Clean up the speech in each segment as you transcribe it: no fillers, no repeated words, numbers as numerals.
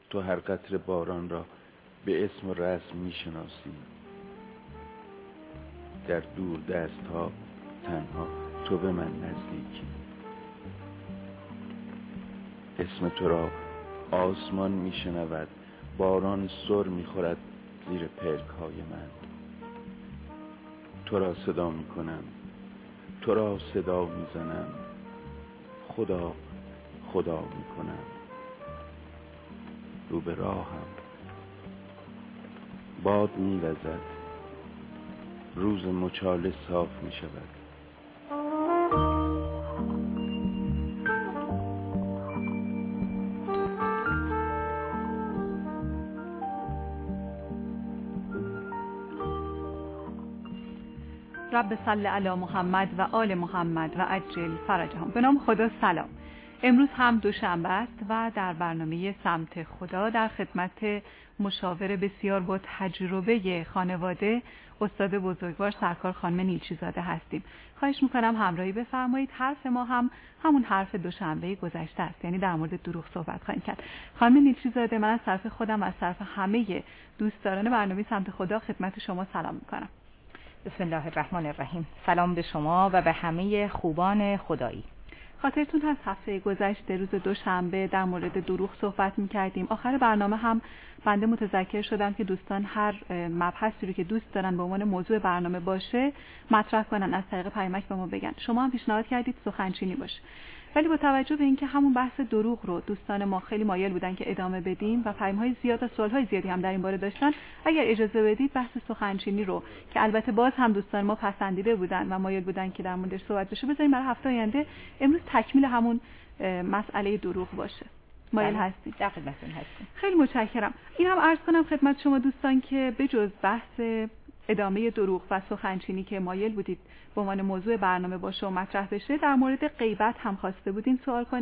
تو هر قطره باران را به اسم و رسم میشناسی. در دور دست ها تنها تو به من نزدیکی. اسم تو را آسمان میشنود، باران سر میخورد زیر پلک های من. تو را صدا میکنم، تو را صدا میزنم، خدا خدا میکنم. رو به راهم باد میوزد، روز مچاله صاف میشود. رب صل علی محمد و آل محمد و عجل فرجهم. به نام خدا. سلام. امروز هم دوشنبه است و در برنامه سمت خدا در خدمت مشاور بسیار با تجربه خانواده استاد بزرگوار سرکار خانم نیلچی‌زاده هستیم. خواهش میکنم همراهی بفرمایید. حرف ما هم همون حرف دوشنبه گذشته است، یعنی در مورد دروغ صحبت خواهیم کرد. خانم نیلچی‌زاده، من از طرف خودم و از طرف همه دوستداران برنامه سمت خدا خدمت شما سلام میکنم. بسم الله الرحمن الرحیم. سلام به شما و به همه خوبان خدایی. خاطرتون هست هفته گذشته روز دوشنبه در مورد دروغ صحبت می‌کردیم. آخر برنامه هم بنده متذکر شدم که دوستان هر مبحثی رو که دوست دارن به عنوان موضوع برنامه باشه مطرح کنن، از طریق پیامک به ما بگن. شما هم پیشنهاد کردید سخنچینی باشه، ولی با توجه به اینکه همون بحث دروغ رو دوستان ما خیلی مایل بودن که ادامه بدیم و پیام‌های زیاد و سوال‌های زیادی هم در این باره داشتن، اگر اجازه بدید بحث سخنچینی رو که البته باز هم دوستان ما پسندیده بودن و مایل بودن که در موردش صحبت بشه بذاریم برای هفته آینده. امروز تکمیل همون مسئله دروغ باشه. مایل هستید؟ در خدمتتون هستیم. خیلی متشکرم. این هم عرض کنم خدمت شما دوستان که بجز بحث ادامه دروغ و سخنچینی که مایل بودید به عنوان موضوع برنامه باشه و مطرح بشه، در مورد غیبت هم خواسته بودین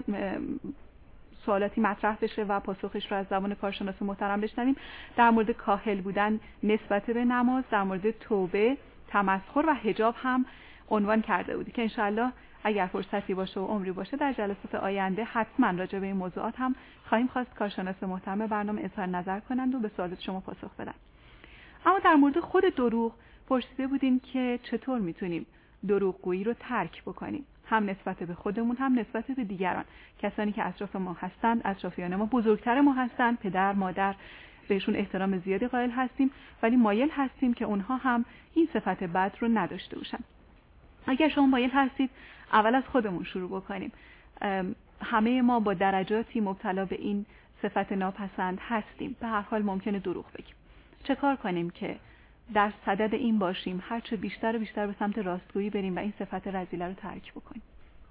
سوالاتی مطرح بشه و پاسخش رو از زبان کارشناس محترم بشنویم. در مورد کاهل بودن نسبت به نماز، در مورد توبه، تمسخر و حجاب هم عنوان کرده بودی که انشالله اگر فرصتی باشه و عمری باشه در جلسات آینده حتما راجع به این موضوعات هم خواهیم خواست کارشناس محترم برنامه اظهار نظر کنند و به سوالات شما پاسخ بدن. اما در مورد خود دروغ پرسیده بودیم که چطور میتونیم دروغگویی رو ترک بکنیم، هم نسبت به خودمون هم نسبت به دیگران، کسانی که اطراف ما هستند، اطرافیان ما، بزرگتر ما هستند، پدر، مادر، بهشون احترام زیادی قائل هستیم، ولی مایل هستیم که اونها هم این صفت بد رو نداشته باشن. اگر شما مایل هستید اول از خودمون شروع بکنیم. همه ما با درجاتی مبتلا به این صفت ناپسند هستیم. به هر حال ممکنه دروغ بگیم. چه کار کنیم که در صدد این باشیم هرچه بیشتر و بیشتر به سمت راستگویی بریم و این صفت رذیله رو ترک بکنیم؟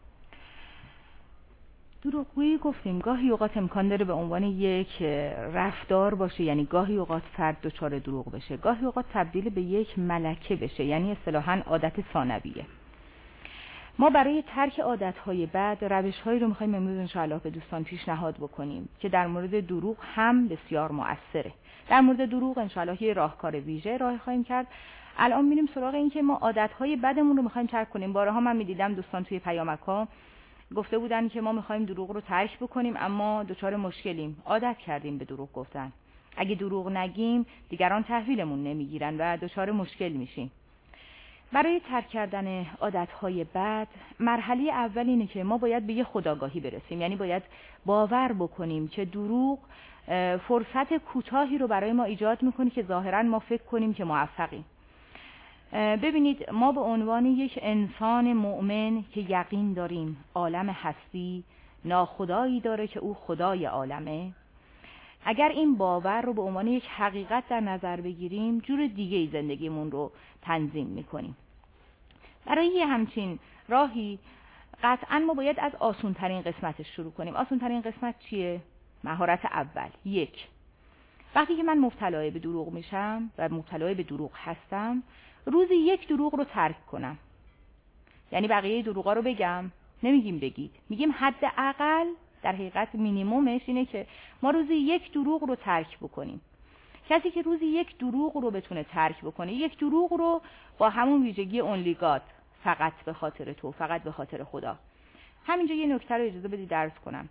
دروغگویی گفتیم گاهی اوقات امکان داره به عنوان یک رفتار باشه، یعنی گاهی اوقات فرد دچار دروغ بشه، گاهی اوقات تبدیل به یک ملکه بشه، یعنی اصطلاحاً عادت ثانویه. ما برای ترک عادت‌های بد روش‌هایی رو می‌خوایم امروز انشاءالله به دوستان پیشنهاد بکنیم که در مورد دروغ هم بسیار مؤثره. در مورد دروغ انشاءالله یه راهکار ویژه ارائه خواهیم کرد. الان میریم سراغ این که ما عادت‌های بدمون رو می‌خوایم ترک کنیم. بارها من می‌دیدم دوستان توی پیامک‌ها گفته بودن که ما می‌خوایم دروغ رو ترک بکنیم اما دچار مشکلیم، عادت کردیم به دروغ گفتن. اگه دروغ نگیم دیگران تحویلمون نمیگیرن و دچار مشکل میشیم. برای ترک کردن عادت‌های بد مرحله اول اینه که ما باید به یه خودآگاهی برسیم، یعنی باید باور بکنیم که دروغ فرصت کوتاهی رو برای ما ایجاد میکنه که ظاهراً ما فکر کنیم که موفقیم. ببینید ما به عنوان یک انسان مؤمن که یقین داریم عالم هستی ناخدایی داره که او خدای عالمه، اگر این باور رو به عنوان یک حقیقت در نظر بگیریم جور دیگه‌ای زندگیمون رو تنظیم میکنیم. برای یه همچین راهی قطعاً ما باید از آسان‌ترین قسمتش شروع کنیم. آسان‌ترین قسمت چیه؟ مهارت اول. وقتی که من مبتلا به دروغ میشم و مبتلا به دروغ هستم، روزی یک دروغ رو ترک کنم. یعنی بقیه دروغا رو بگم، نمیگیم بگید، میگیم حداقل در حقیقت مینیمومش اینه که ما روزی یک دروغ رو ترک بکنیم. کسی که روزی یک دروغ رو بتونه ترک بکنه، یک دروغ رو با همون ویژگی only God، فقط به خاطر تو، فقط به خاطر خدا. همینجا یه نکته رو اجازه بدید درس کنم.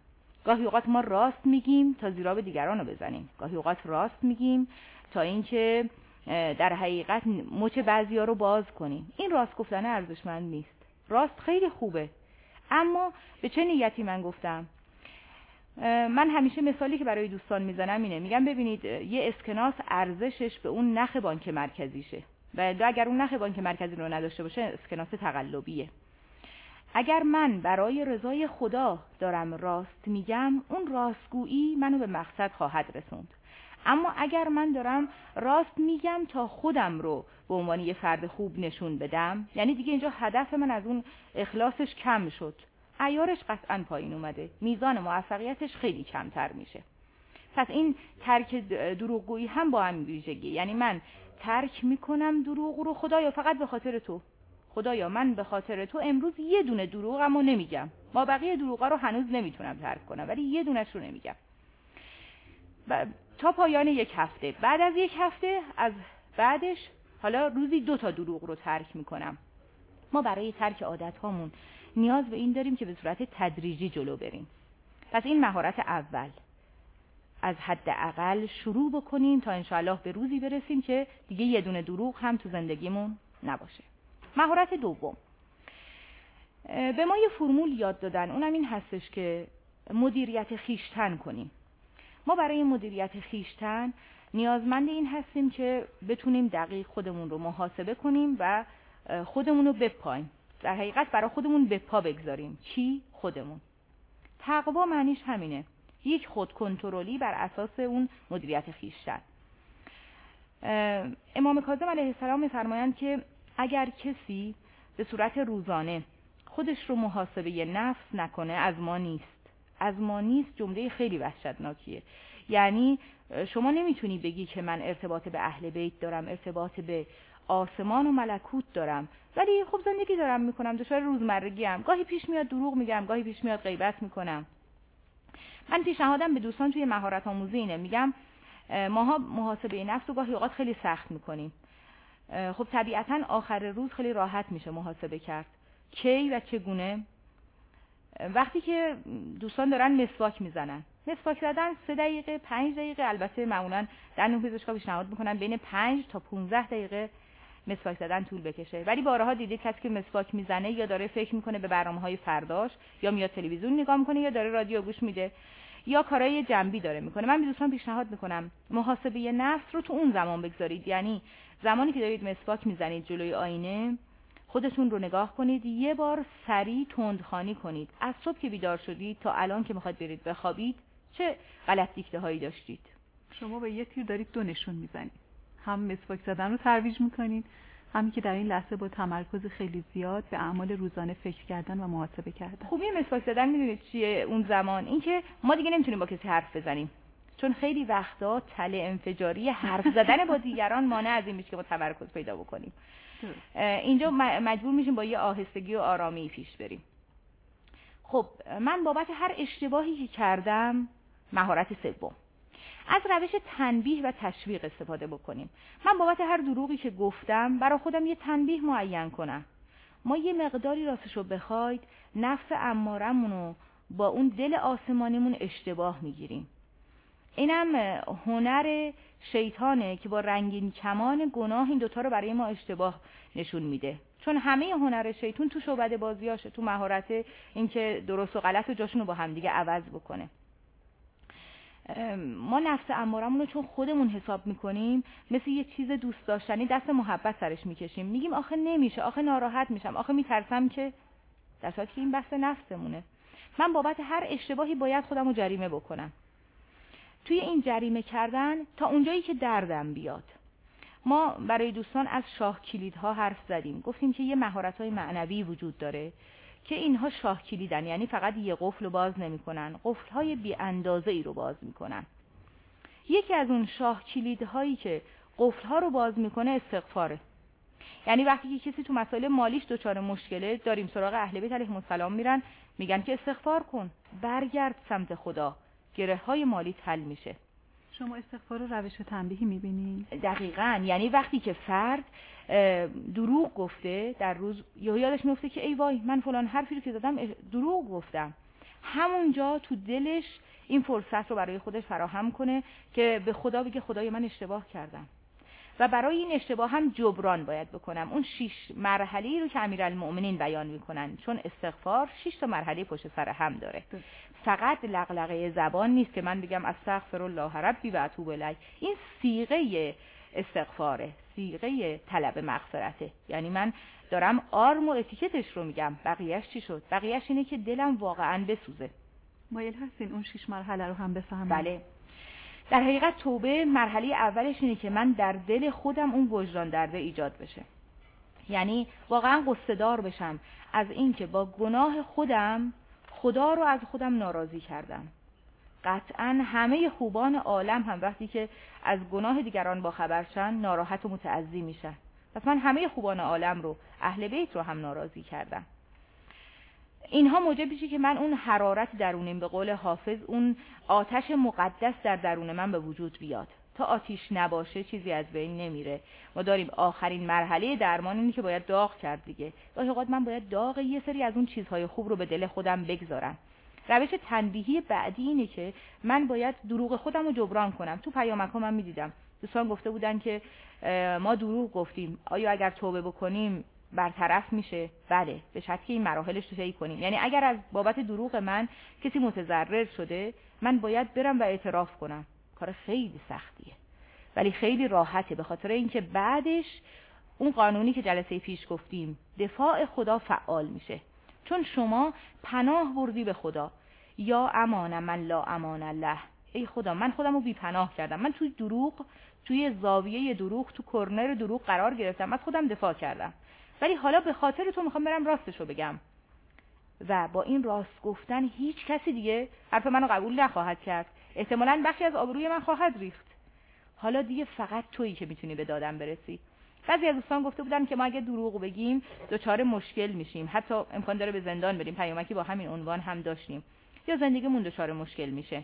گاهی اوقات ما راست میگیم تا زیرا دیگران رو بزنیم، گاهی اوقات راست میگیم تا اینکه در حقیقت مچ بعضیا رو باز کنیم. این راست گفتن ارزشمند نیست. راست خیلی خوبه، اما به چه نیتی من گفتم؟ من همیشه مثالی که برای دوستان میزنم اینه، میگم ببینید یه اسکناس ارزشش به اون نخ بانک مرکزیشه و اگر اون نخ بانک مرکزی رو نداشته باشه اسکناس تقلبیه. اگر من برای رضای خدا دارم راست میگم، اون راستگویی منو به مقصد خواهد رسوند. اما اگر من دارم راست میگم تا خودم رو به عنوان یه فرد خوب نشون بدم، یعنی دیگه اینجا هدف من از اون اخلاصش کم شد، عیارش قطعاً پایین اومده، میزان موفقیتش خیلی کمتر میشه. پس این ترک دروغگویی هم با هم ویژگی، یعنی من ترک میکنم دروغ رو، خدایا فقط به خاطر تو، خدایا من به خاطر تو امروز یه دونه دروغمو نمیگم، ما بقیه دروغا رو هنوز نمیتونم ترک کنم ولی یه دونش رو نمیگم. تا پایان یک هفته، بعد از یک هفته از بعدش حالا روزی 2 تا دروغ رو ترک میکنم. ما برای ترک عادت هامون نیاز به این داریم که به صورت تدریجی جلو بریم. پس این مهارت اول، از حداقل شروع بکنیم تا انشاءالله به روزی برسیم که دیگه یه دونه دروغ هم تو زندگیمون نباشه. مهارت دوم، به ما یه فرمول یاد دادن، اونم این هستش که مدیریت خویشتن کنیم. ما برای مدیریت خویشتن نیازمند این هستیم که بتونیم دقیق خودمون رو محاسبه کنیم و خودمون رو بپاییم، در حقیقت برای خودمون به پا بگذاریم. چی؟ خودمون. تقوا معنیش همینه، یک خود کنترلی بر اساس اون مدیریت خویشتن. امام کاظم علیه السلام می‌فرمایند که اگر کسی به صورت روزانه خودش رو محاسبه نفس نکنه از ما نیست. از ما نیست جمله خیلی وحشتناکیه. یعنی شما نمیتونی بگی که من ارتباط به اهل بیت دارم، ارتباط به آسمان و ملکوت دارم، ولی خب زندگی دارم میکنم، دچار روزمرگی‌ام، گاهی پیش میاد دروغ میگم، گاهی پیش میاد غیبت میکنم. من پیشنهادم به دوستان توی مهارت آموزی اینه، میگم ماها محاسبه نفس رو گاهی اوقات خیلی سخت میکنیم. خب طبیعتاً آخر روز خیلی راحت میشه محاسبه کرد. کی و چگونه؟ وقتی که دوستان دارن مسواک میزنن، مسواک زدن 3 دقیقه 5 دقیقه، البته معمولا دندون پزشکا پیشنهاد میکنن بین 5 تا 15 دقیقه مسواک زدن طول بکشه، ولی بارها دیدید کسی که مسواک میزنه یا داره فکر میکنه به برنامه‌های فرداش، یا میاد تلویزیون نگاه میکنه، یا داره رادیو گوش میده، یا کارهای جنبی داره میکنه. من به دوستان پیشنهاد میکنم محاسبه نفس رو تو اون زمان بگذارید، یعنی زمانی که دارید مسواک میزنید جلوی آینه خودتون رو نگاه کنید، یه بار سریع تندخوانی کنید. از صبح که بیدار شدید تا الان که میخواید برید بخوابید چه غلط دیکته هایی داشتید؟ شما به یه تیر دارید 2 نشون میزنید، هم مسواک زدن رو ترویج میکنید، همین که در این لحظه با تمرکز خیلی زیاد به اعمال روزانه فکر کردن و محاسبه کردن. خوبی مسواک زدن میدونید چیه اون زمان؟ این که ما دیگه نمیتونیم با کسی حرف بزنیم، چون خیلی وقتا تله انفجاری حرف زدن با دیگران مانع از این میشه که ما تمرکز پیدا بکنیم. اینجا مجبور میشیم با یه آهستگی و آرامی پیش بریم. خب من بابت هر اشتباهی که کردم، مهارت سوم، از روش تنبیه و تشویق استفاده بکنیم. من بابت هر دروغی که گفتم برای خودم یه تنبیه معین کنم. ما یه مقداری راستشو بخواید نفس امارمونو با اون دل آسمانیمون اشتباه میگیریم. اینم هنر شیطانه که با رنگین کمان گناه این دوتا رو برای ما اشتباه نشون میده، چون همه هنر شیطان تو شعبده بازیاشه، تو مهارت این که درست و غلط و جاشون رو با همدیگه عوض بکنه. ما نفس امارمون رو چون خودمون حساب میکنیم مثل یه چیز دوست داشتنی دست محبت سرش میکشیم، میگیم آخه نمیشه، آخه ناراحت میشم، آخه میترسم، که در صورتی که این بحث نفسمونه. من بابت هر اشتباهی باید خودم رو جریمه بکنم. توی این جریمه کردن تا اونجایی که دردم بیاد. ما برای دوستان از شاه کلیدها حرف زدیم، گفتیم که یه مهارت‌های معنوی وجود داره که اینها شاه کلیدن، یعنی فقط یه قفل رو باز نمی‌کنن، قفل‌های بی اندازه‌ای رو باز می‌کنن. یکی از اون شاه کلیدهایی که قفل‌ها رو باز می‌کنه استغفاره. یعنی وقتی که کسی تو مسائل مالیش دچار مشکله، داریم سراغ اهل بیت علیهم السلام میرن، میگن که استغفار کن، برگرد سمت خدا، گره‌های مالی حل میشه. شما استغفار رو روش تنبیهی می‌بینید؟ دقیقاً. یعنی وقتی که فرد دروغ گفته در روز، یادش میفته که ای وای من فلان حرفی رو که زدم دروغ گفتم، همونجا تو دلش این فرصت رو برای خودش فراهم کنه که به خدا بگه خدای من اشتباه کردم و برای این اشتباه هم جبران باید بکنم. اون 6 مرحله‌ای رو که امیرالمؤمنین بیان میکنن، چون استغفار 6 تا مرحله پشت سر هم داره. فقط لغلغه زبان نیست که من بگم استغفر الله ربی و اتوب الیه. این صیغه استغفاره، صیغه طلب مغفرته. یعنی من دارم آرم و اتیکتش رو میگم، بقیه‌اش چی شد؟ بقیه‌اش اینه که دلم واقعاً بسوزه. مایل هستین اون 6 مرحله رو هم بفهمم؟ بله. در حقیقت توبه مرحله اولش اینه که من در دل خودم اون وجدان درده ایجاد بشه. یعنی واقعا قصه دار بشم از این که با گناه خودم خدا رو از خودم ناراضی کردم. قطعا همه خوبان عالم هم وقتی که از گناه دیگران با خبرشن ناراحت و متعزی میشن. پس من همه خوبان عالم رو، اهل بیت رو هم ناراضی کردم. اینها موجب میشه که من اون حرارت درونیم، به قول حافظ اون آتش مقدس در درون من به وجود بیاد. تا آتیش نباشه چیزی از بین نمیره. ما داریم آخرین مرحله درمان اینی که باید داغ کرد دیگه. گاهی اوقات من باید داغ یه سری از اون چیزهای خوب رو به دل خودم بگذارم. روش تنبیهی بعدی اینه که من باید دروغ خودم رو جبران کنم. تو پیامک‌ها من میدیدم دوستان گفته بودن که ما دروغ گفتیم، آیا اگر توبه بکنیم برطرف میشه؟ بله، به شرطی که این مراحلش رو طی کنیم. یعنی اگر از بابت دروغ من کسی متضرر شده، من باید برم و اعتراف کنم. کار خیلی سختیه ولی خیلی راحته، به خاطر اینکه بعدش اون قانونی که جلسه پیش گفتیم، دفاع خدا فعال میشه. چون شما پناه بردی به خدا. یا امان من لا امان الله، ای خدا من خودم رو بی پناه کردم، من توی دروغ، توی زاویه دروغ، تو کرنر دروغ قرار گرفتم، از خودم دفاع کردم، ولی حالا به خاطر تو میخوام برم راستشو بگم و با این راست گفتن هیچ کسی دیگه حرف منو قبول نخواهد کرد، احتمالاً بخشی از آبروی من خواهد ریخت. حالا دیگه فقط تویی که میتونی به دادم برسی. بعضی از دوستان گفته بودن که ما اگه دروغ بگیم دچار مشکل میشیم، حتی امکان داره به زندان بریم. پیامکی با همین عنوان هم داشتیم، یا زندگیمون دچار مشکل میشه.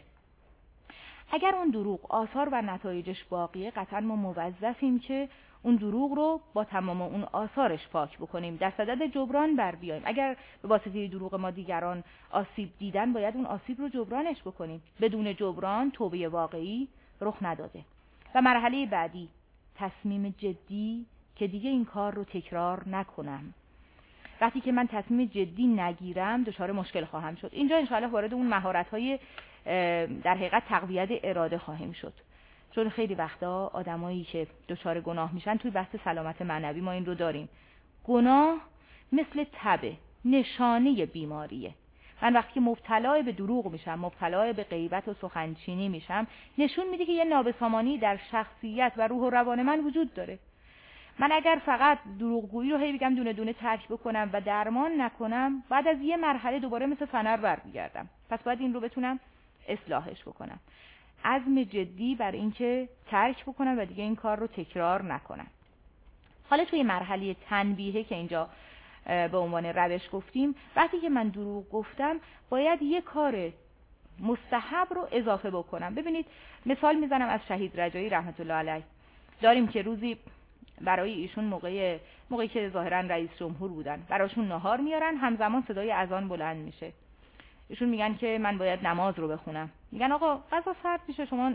اگر اون دروغ آثار و نتایجش باقیه، قطعا ما موظفیم که اون دروغ رو با تمام اون آثارش پاک بکنیم، در صدد جبران بر بیایم. اگر به واسطه دروغ ما دیگران آسیب دیدن، باید اون آسیب رو جبرانش بکنیم. بدون جبران توبه واقعی رخ نداده. و مرحله بعدی، تصمیم جدی که دیگه این کار رو تکرار نکنم. وقتی که من تصمیم جدی نگیرم دچار مشکل خواهم شد. اینجا انشاءالله وارد اون مهارت‌های در حقیقت تقویت اراده خواهیم شد. چون خیلی وقتا آدمایی که دچار گناه میشن، توی بحث سلامت معنوی ما این رو داریم، گناه مثل تبه، نشانه بیماریه. من وقتی که مبتلا به دروغ میشم، مبتلا به غیبت و سخنچینی میشم، نشون میده که یه نابسامانی در شخصیت و روح و روان من وجود داره. من اگر فقط دروغگویی رو هی بگم دونه دونه ترک بکنم و درمان نکنم، بعد از یه مرحله دوباره مثل فنر برمیگردم. پس باید این رو بتونم اصلاحش بکنم. عزم جدی بر اینکه ترک بکنم و دیگه این کار رو تکرار نکنم. حالا توی مرحله تنبیهه که اینجا به عنوان روش گفتیم، وقتی که من دروغ گفتم باید یه کار مستحب رو اضافه بکنم. ببینید مثال میزنم از شهید رجایی رحمت الله علیه. داریم که روزی برای ایشون موقعی که ظاهرا رئیس جمهور بودن، براشون نهار میارن، همزمان صدای اذان بلند میشه. ایشون میگن که من باید نماز رو بخونم. میگن آقا غذا سرد میشه، شما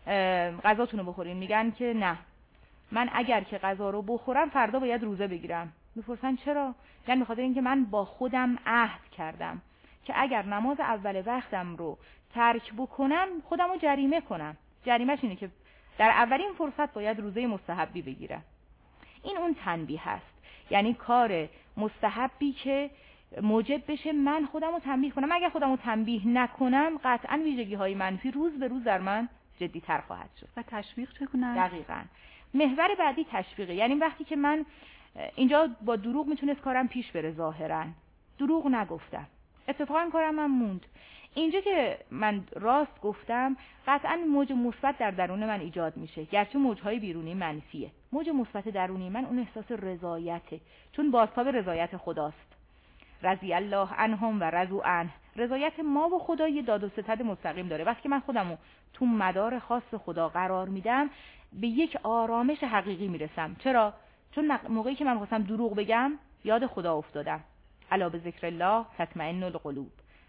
غذاتون رو بخورین. میگن که نه، من اگر که غذا رو بخورم فردا باید روزه بگیرم. میپرسن چرا؟ میگن به خاطر اینکه من با خودم عهد کردم که اگر نماز اول وقتم رو ترک بکنم خودم رو جریمه کنم. جریمهش اینه که در اولین فرصت باید روزه مستحبی بگیرم. این اون تنبیه هست، یعنی کار مستحبی که موجب بشه من خودم رو تنبیه کنم. اگر خودم رو تنبیه نکنم، قطعا ویژگی های منفی روز به روز در من جدی تر خواهد شد. و تشویق چگونه؟ دقیقاً. محور بعدی تشویقه. یعنی وقتی که من اینجا با دروغ میتونست کارم پیش بره، ظاهراً دروغ نگفتم، اتفاقاً کارم من موند. اینجا که من راست گفتم، قطعاً موج مثبت در درون من ایجاد میشه، گرچه موجهای بیرونی منفیه. موج مثبت درونی من اون احساس رضایته، چون بازتاب رضایت خداست. رضی الله عنهم و رضوا عنه. رضایت ما و خدا یه داد و ستد مستقیم داره. وقتی من خودمو تو مدار خاص خدا قرار میدم، به یک آرامش حقیقی میرسم. چرا؟ چون موقعی که من خواستم دروغ بگم، یاد خدا افتادم. الا به ذکر الله تطمئن القلوب.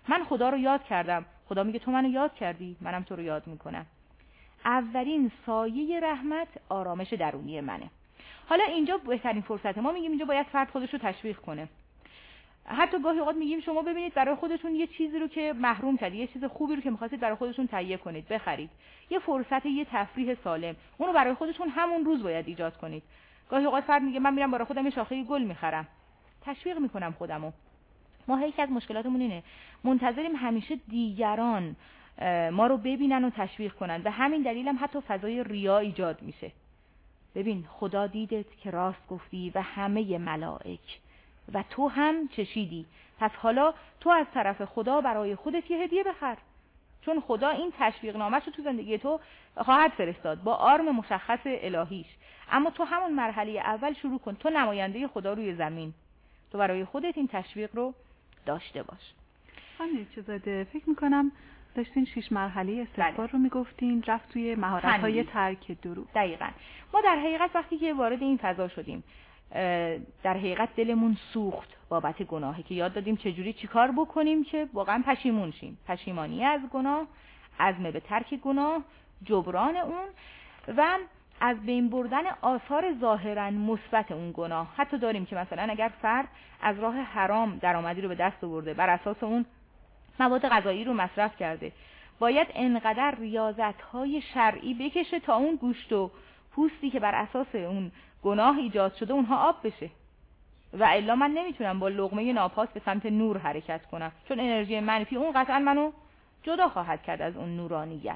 من خدا رو یاد کردم، خدا میگه تو منو یاد کردی، منم تو رو یاد میکنم. اولین سایه رحمت آرامش درونی منه. حالا اینجا بهترین فرصته، ما میگیم اینجا باید فرد خودش رو تشویق کنه. حتی گاهی اوقات میگیم شما ببینید برای خودتون یه چیزی رو که محروم کردید، یه چیز خوبی رو که می‌خواستید برای خودتون تهیه کنید، بخرید، یه فرصت، یه تفریح سالم، اون رو برای خودتون همون روز باید ایجاد کنید. گاهی اوقات فرد میگه من میرم برای خودم یه شاخه گل می‌خرم، تشویق می‌کنم خودمو. ما یکی از مشکلاتمون اینه منتظریم همیشه دیگران ما رو ببینن و تشویق کنن، به همین دلیل هم حتی فضای ریا ایجاد میشه. ببین خدا دیدت که راست گفتی و همه ملائک و تو هم چشیدی، پس حالا تو از طرف خدا برای خودت یه هدیه بخر، چون خدا این تشویق نامه‌شو تو زندگی تو خواهد فرستاد با آرم مشخص الهیش. اما تو همون مرحله اول شروع کن، تو نماینده خدا روی زمین، تو برای خودت این تشویق رو داشته باش. همین چیزاده فکر میکنم داشتین 6 مرحله استغفار رو میگفتین، رفت توی مهارت‌های ترک دروغ. دقیقاً. ما در حقیقت وقتی که وارد این فضا شدیم، در حقیقت دلمون سوخت بابت گناهی که یاد دادیم چجوری چیکار بکنیم که واقعا پشیمون شیم. پشیمانی از گناه، عزم به ترک گناه، جبران اون و از بین بردن آثار ظاهراً مثبت اون گناه. حتی داریم که مثلا اگر فرد از راه حرام درآمدی رو به دست آورده، بر اساس اون مواد غذایی رو مصرف کرده، باید انقدر ریاضت‌های شرعی بکشه تا اون گوشت و پوستی که بر اساس اون گناه ایجاد شده اونها آب بشه، و الا من نمیتونم با لقمه ناپاس به سمت نور حرکت کنم، چون انرژی منفی اون قطعا منو جدا خواهد کرد از اون نورانیت.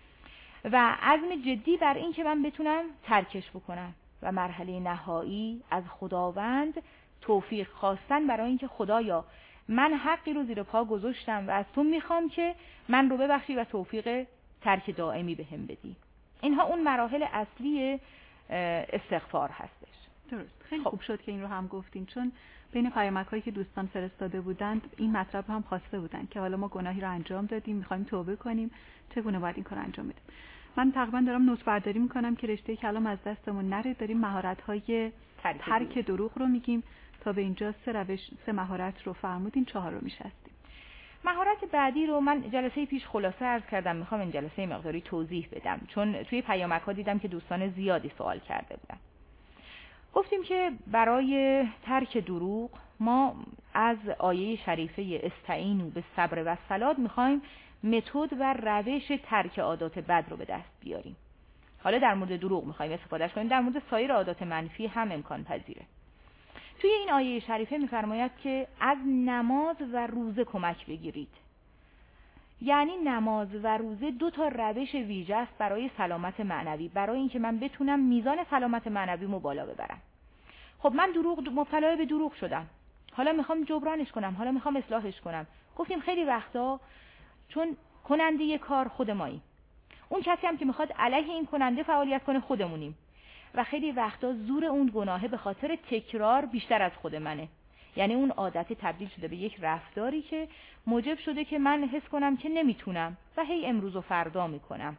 و عزم جدی بر این که من بتونم ترکش بکنم و مرحله نهایی از خداوند توفیق خواستن برای اینکه خدایا من حقی رو زیر پا گذاشتم و از تو میخوام که من رو ببخشی و توفیق ترک دائمی بهم بدی. اینها اون مراحل اصلی استغفار هستش. درست. خیلی خوب شد که این رو هم گفتین، چون بین پیامک‌هایی که دوستان فرستاده بودند این مطلب هم خواسته بودند که حالا ما گناهی رو انجام دادیم، می‌خوایم توبه کنیم، چگونه باید این کار انجام بدیم. من تقریبا دارم نوت برداری می‌کنم که رشته کلام از دستمون نره، داریم مهارت‌های ترک دروغ رو میگیم. تا به اینجا 3 مهارت رو فرمودین، 4 رو میشستیم. مهارت بعدی رو من جلسه پیش خلاصه عرض کردم، میخوام این جلسه مقداری توضیح بدم، چون توی پیامک‌ها دیدم که دوستان زیادی سوال کرده بودن. گفتیم که برای ترک دروغ ما از آیه شریفه استعینوا بالصبر والصلاة میخوایم متد و روش ترک عادات بد رو به دست بیاریم. حالا در مورد دروغ میخوایم استفادهش کنیم، در مورد سایر عادات منفی هم امکان پذیره. توی این آیه شریفه میفرماید که از نماز و روزه کمک بگیرید. یعنی نماز و روزه 2 تا روش ویژه است برای سلامت معنوی، برای اینکه من بتونم میزان سلامت معنویمو بالا ببرم. خب من مبتلا به دروغ شدم، حالا میخوام جبرانش کنم، حالا میخوام اصلاحش کنم. گفتیم خیلی وقتا چون کننده کار خود ماییم، اون کسی هم که میخواد علیه این کننده فعالیت کنه خودمونیم، و خیلی وقتا زور اون گناهه به خاطر تکرار بیشتر از خود منه. یعنی اون عادت تبدیل شده به یک رفتاری که موجب شده که من حس کنم که نمیتونم و هی امروز و فردا میکنم.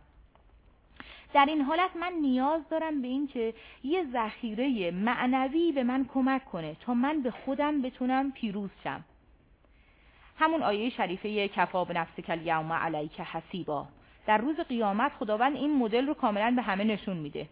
در این حالت من نیاز دارم به این که یه ذخیره معنوی به من کمک کنه تا من به خودم بتونم پیروز شم. همون آیه شریفه کفا بنفسک الیوم علیک حسیبا، در روز قیامت خداوند این مدل رو کاملا به همه نشون میده.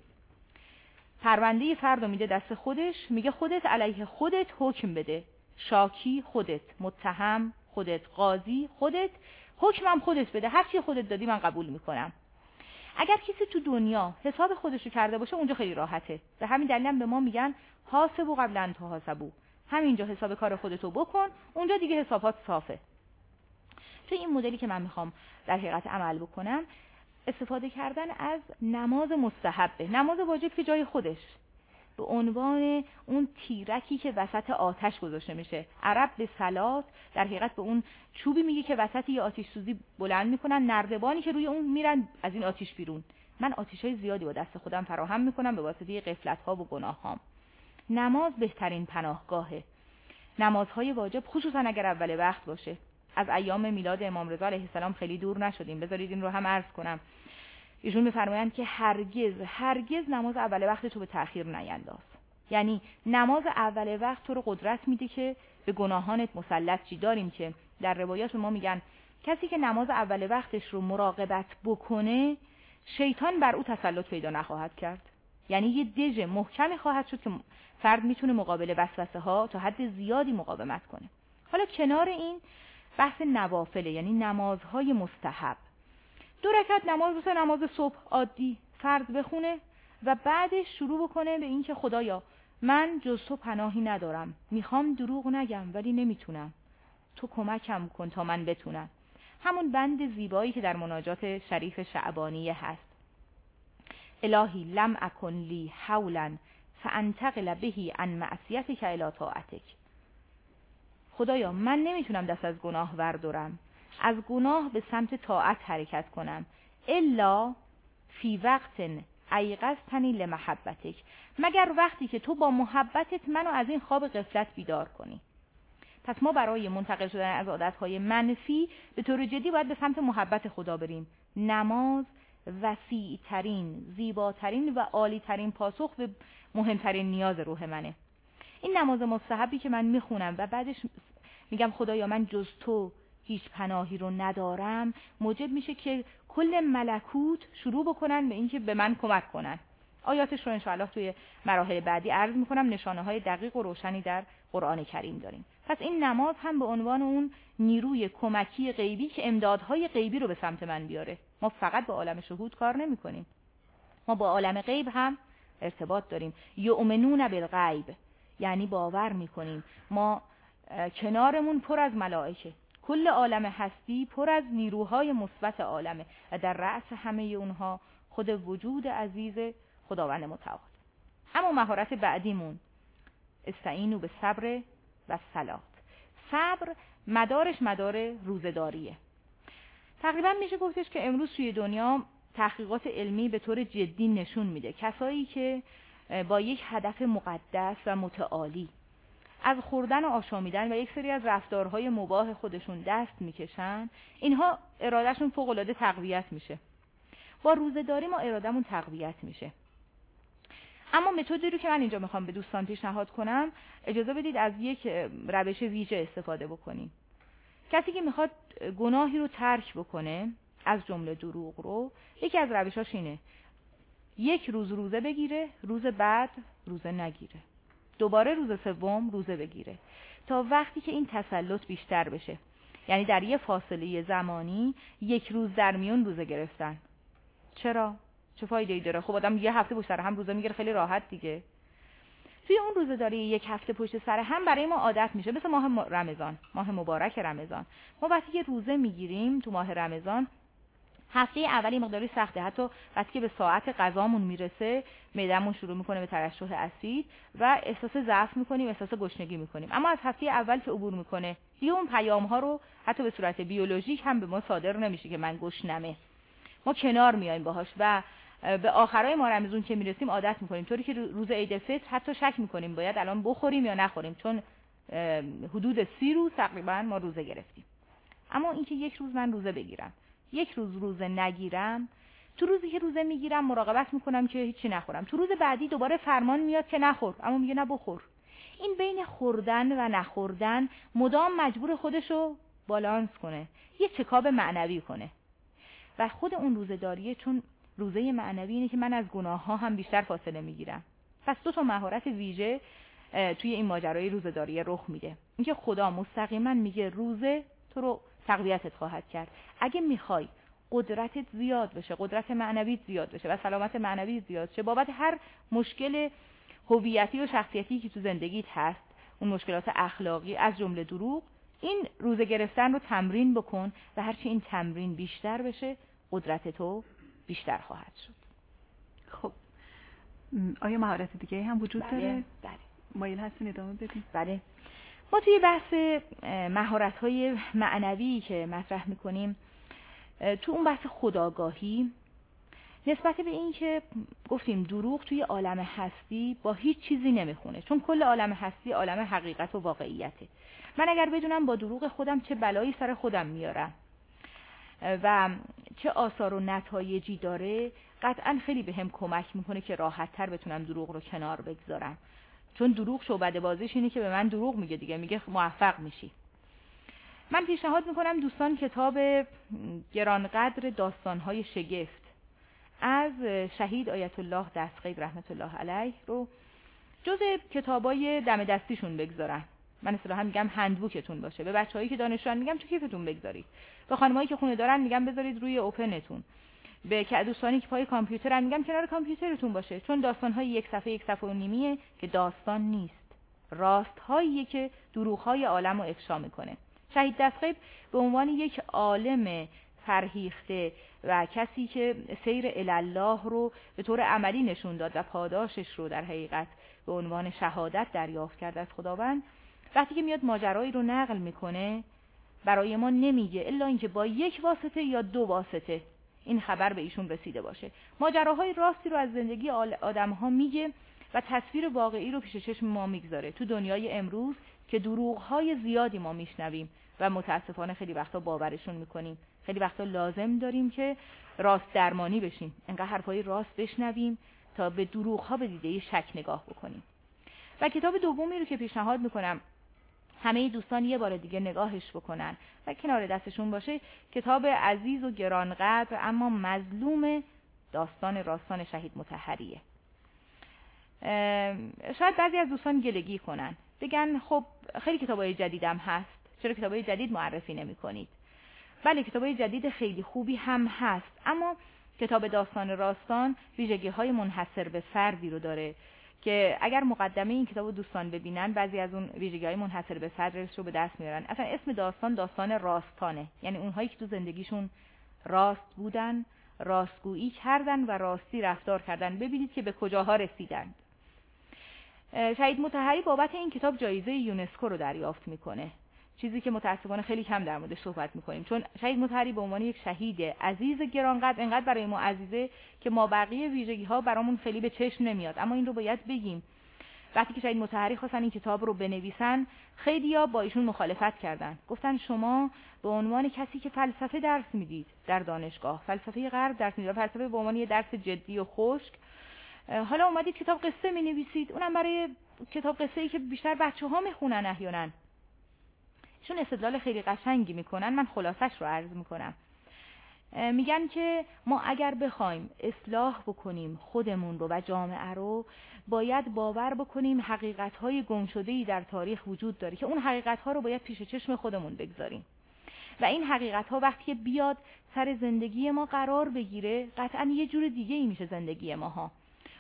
پرونده فرد رو میده دست خودش، میگه خودت علیه خودت حکم بده، شاکی خودت، متهم خودت، قاضی خودت، حکمم خودت بده، هر چی خودت دادی من قبول میکنم. اگر کسی تو دنیا حساب خودش رو کرده باشه اونجا خیلی راحته، به همین دلیل هم به ما میگن حاسبوا قبل ان تحاسبوا، همینجا حساب کار خودتو بکن، اونجا دیگه حسابات صافه. تو این مدلی که من میخوام در حقیقت عمل بکنم، استفاده کردن از نماز مستحبه، نماز واجب که جای خودش، به عنوان اون تیرکی که وسط آتش گذاشته میشه. عرب به صلات در حقیقت به اون چوبی میگه که وسط یه آتش سوزی بلند میکنن، نردبانی که روی اون میرن از این آتش بیرون. من آتشای زیادی با دست خودم فراهم میکنم به واسطه غفلت‌ها و گناهام. نماز بهترین پناهگاهه. نمازهای واجب خصوصا اگر اول وقت باشه. از ایام میلاد امام رضا علیه السلام خیلی دور نشدیم، بذارید این رو هم عرض کنم. ایشون میفرمایند که هرگز نماز اول وقت تو به تأخیر نینداز. یعنی نماز اول وقت تو رو قدرت میده که به گناهانت مسلط چی. داریم که در روایات ما میگن کسی که نماز اول وقتش رو مراقبت بکنه شیطان بر او تسلط پیدا نخواهد کرد. یعنی یه دژ محکمی خواهد شد که فرد میتونه مقابل وسوسه ها تا حد زیادی مقاومت کنه. حالا کنار این بحث نوافله، یعنی نمازهای مستحب. 2 رکعت نماز مثل نماز صبح عادی فرض بخونه و بعدش شروع بکنه به این که خدایا من جز تو پناهی ندارم، میخوام دروغ نگم ولی نمیتونم، تو کمکم کن تا من بتونم. همون بند زیبایی که در مناجات شریف شعبانیه هست: الهی لم اکن لی حولا فانتقل بهی عن معصیتک الی طاعتک. خدایا من نمیتونم دست از گناه وردارم، از گناه به سمت طاعت حرکت کنم، الا فی وقت ایقظتنی لمحبتک، مگر وقتی که تو با محبتت منو از این خواب غفلت بیدار کنی. پس ما برای منتقل شدن از عادتهای منفی به طور جدی باید به سمت محبت خدا بریم. نماز وسیع‌ترین، زیباترین و عالی‌ترین پاسخ به مهمترین نیاز روح منه. این نماز مستحبی که من میخونم و بعدش میگم خدایا من جز تو هیچ پناهی رو ندارم، موجب میشه که کل ملکوت شروع بکنن به اینکه به من کمک کنن. آیاتش رو انشاءالله توی مراحل بعدی عرض میکنم. نشانه های دقیق و روشنی در قرآن کریم داریم. پس این نماز هم به عنوان اون نیروی کمکی غیبی که امدادهای غیبی رو به سمت من بیاره. ما فقط با عالم شهود کار نمی کنیم، ما با عالم غیب هم ارتباط داریم. یؤمنون بالغیب، یعنی باور میکنیم ما کنارمون پر از ملائکه، کل عالم هستی پر از نیروهای مثبت عالمه و در رأس همه اونها خود وجود عزیز خداوند متعال. اما مهارت بعدیمون استعینوا بالصبر و الصلاة. صبر مدارش مدار روزه‌داریه. تقریبا میشه گفتش که امروز توی دنیا تحقیقات علمی به طور جدی نشون میده کسایی که با یک هدف مقدس و متعالی از خوردن و آشامیدن و یک سری از رفتارهای مباح خودشون دست میکشن، اینها ارادهشون فوق‌العاده تقویت میشه. با روزه‌داری ما ارادهمون تقویت میشه. اما متدی رو که من اینجا میخوام به دوستان پیشنهاد کنم، اجازه بدید از یک روش ویژه استفاده بکنیم. کسی که میخواد گناهی رو ترک بکنه، از جمله دروغ رو، یکی از روشاش اینه: 1 روز روزه بگیره، روز بعد روزه نگیره، دوباره روز سوم روزه بگیره، تا وقتی که این تسلط بیشتر بشه. یعنی در یه فاصله زمانی 1 روز در میون روزه گرفتن. چرا؟ چه فایده‌ای داره؟ خب آدم یه هفته پشت سر هم روزه میگیره، خیلی راحت دیگه. توی اون روزه‌داری 1 هفته پشت سر هم برای ما عادت میشه. مثل ماه رمضان، ماه مبارک رمضان، ما وقتی که روزه میگیریم تو ماه رمضان، هفته اولی مقداری سخته، حتی وقتی که به ساعت غذامون میرسه معده‌مون شروع میکنه به ترشح اسید و احساس ضعف میکنیم، احساس گشنگی میکنیم. اما از هفته اول که عبور میکنه دیگه اون پیام‌ها رو حتی به صورت بیولوژیک هم به ما صادر نمیشه که من گشنمه. ما کنار میایم باهاش و به آخرای ماه رمضان که میرسیم عادت میکنیم، طوری که روز عید فطر حتی شک میکنیم باید الان بخوریم یا نخوریم، چون حدود 30 روز تقریبا ما روزه گرفتیم. اما اینکه 1 روز من روزه بگیرم، 1 روز روزه نگیرم، تو روزی که روزه میگیرم مراقبت میکنم که هیچی نخورم، تو روز بعدی دوباره فرمان میاد که نخور، اما میگه نه بخور. این بین خوردن و نخوردن مدام مجبور خودشو بالانس کنه، یه چکاب معنوی کنه. و خود اون روزه‌داریه، چون روزه معنوی اینه که من از گناه ها هم بیشتر فاصله میگیرم. پس 2 تا مهارت ویژه توی این ماجرای روزه‌داری رخ میده. اینکه خدا مستقیما میگه روزه تو رو تقویتت خواهد کرد. اگه میخوای قدرتت زیاد بشه، قدرت معنویت زیاد بشه و سلامت معنویت زیاد شه، بابت هر مشکل هویتی و شخصیتی که تو زندگیت هست، اون مشکلات اخلاقی از جمله دروغ، این روزه گرفتن رو تمرین بکن و هرچی این تمرین بیشتر بشه قدرت تو بیشتر خواهد شد. خب آیا مهارت دیگه هم وجود داره؟ بله. مایل هستین ادامه بدیم؟ بله. ما توی بحث مهارت‌های معنوی که مطرح می‌کنیم، تو اون بحث خودآگاهی، نسبت به این که گفتیم دروغ توی عالم هستی با هیچ چیزی نمیخونه، چون کل عالم هستی عالم حقیقت و واقعیته. من اگر بدونم با دروغ خودم چه بلایی سر خودم میارم و چه آثار و نتایجی داره، قطعا خیلی بهم کمک میکنه که راحت‌تر بتونم دروغ رو کنار بگذارم. چون دروغ شعبده بازیش اینه که به من دروغ میگه دیگه، میگه موفق میشی. من پیشنهاد میکنم دوستان کتاب گرانقدر داستانهای شگفت از شهید آیت الله دستغیب رحمت الله علیه رو جز کتابای دم دستیشون بگذارن. من اصطلاحا میگم هندبوکتون باشه. به بچه‌هایی که دانشجوان میگم تو کیفتون بگذارید. به خانمایی که خونه دارن میگم بذارید روی اوپنتون. به دوستانی که پای کامپیوترن میگم کنار کامپیوترتون باشه، چون داستان‌های یک صفحه و نیمیه که داستان نیست. راست‌هایی که دروغ‌های عالم رو افشا میکنه. شهید دستغیب به عنوان یک عالم فرهیخته و کسی که سیر الله رو به طور عملی نشون داد و پاداشش رو در حقیقت به عنوان شهادت دریافت کرد از خداوند، وقتی که میاد ماجرایی رو نقل میکنه برای ما نمیگه الا اینکه با یک واسطه یا دو واسطه این خبر به ایشون رسیده باشه. ماجراهای راستی رو از زندگی آدم‌ها میگه و تصویر واقعی رو پیش چشم ما میگذاره. تو دنیای امروز که دروغ‌های زیادی ما میشنویم و متاسفانه خیلی وقتا باورشون میکنیم، خیلی وقتا لازم داریم که راست درمانی بشیم، انقدر حرفای راست بشنویم تا به دروغ‌ها به دیده شک نگاه بکنیم. و کتاب دومی رو که پیشنهاد میکنم همه دوستان یه بار دیگه نگاهش بکنن و کنار دستشون باشه، کتاب عزیز و گرانقدر اما مظلوم داستان راستان شهید مطهریه. شاید بعضی از دوستان گلگی کنن، بگن خب خیلی کتابای جدیدم هست، چرا کتابای جدید معرفی نمی کنید؟ بله کتابای جدید خیلی خوبی هم هست، اما کتاب داستان راستان ویژگی‌های منحصر به فردی رو داره که اگر مقدمه این کتابو دوستان ببینن بعضی از اون ویژگی‌های منحصر به فردش رو به دست میارن. اصلا اسم داستان راستانه، یعنی اونهایی که تو زندگیشون راست بودن، راستگویی کردن و راستی رفتار کردن. ببینید که به کجاها رسیدند. شهید مطهری بابت این کتاب جایزه یونسکو رو دریافت میکنه، چیزی که متاسفانه خیلی کم در موردش صحبت میکنیم، چون شهید مطهری به عنوان یک شهید عزیز گرانقدر انقدر برای ما عزیزه که ما بقیه ویژگی‌ها برامون خیلی به چشم نمیاد، اما این رو باید بگیم. وقتی که شهید مطهری خواستن این کتاب رو بنویسن، خیلی‌ها با ایشون مخالفت کردن، گفتن شما به عنوان کسی که فلسفه درس میدید در دانشگاه، فلسفه غرب درس میدید، فلسفه به عنوان یه درس جدی و خشک، حالا اومدید کتاب قصه مینویسید، اونم برای کتاب قصه‌ای که بیشتر بچه‌ها میخونن احیانا. چون استدلال خیلی قشنگی میکنن، من خلاصش رو عرض میکنم. میگن که ما اگر بخوایم اصلاح بکنیم خودمون رو و جامعه رو، باید باور بکنیم حقیقت‌های گمشده‌ای در تاریخ وجود داره که اون حقیقت‌ها رو باید پیش چشم خودمون بگذاریم و این حقیقت‌ها وقتی بیاد سر زندگی ما قرار بگیره، قطعاً یه جور دیگه‌ای میشه زندگی ماها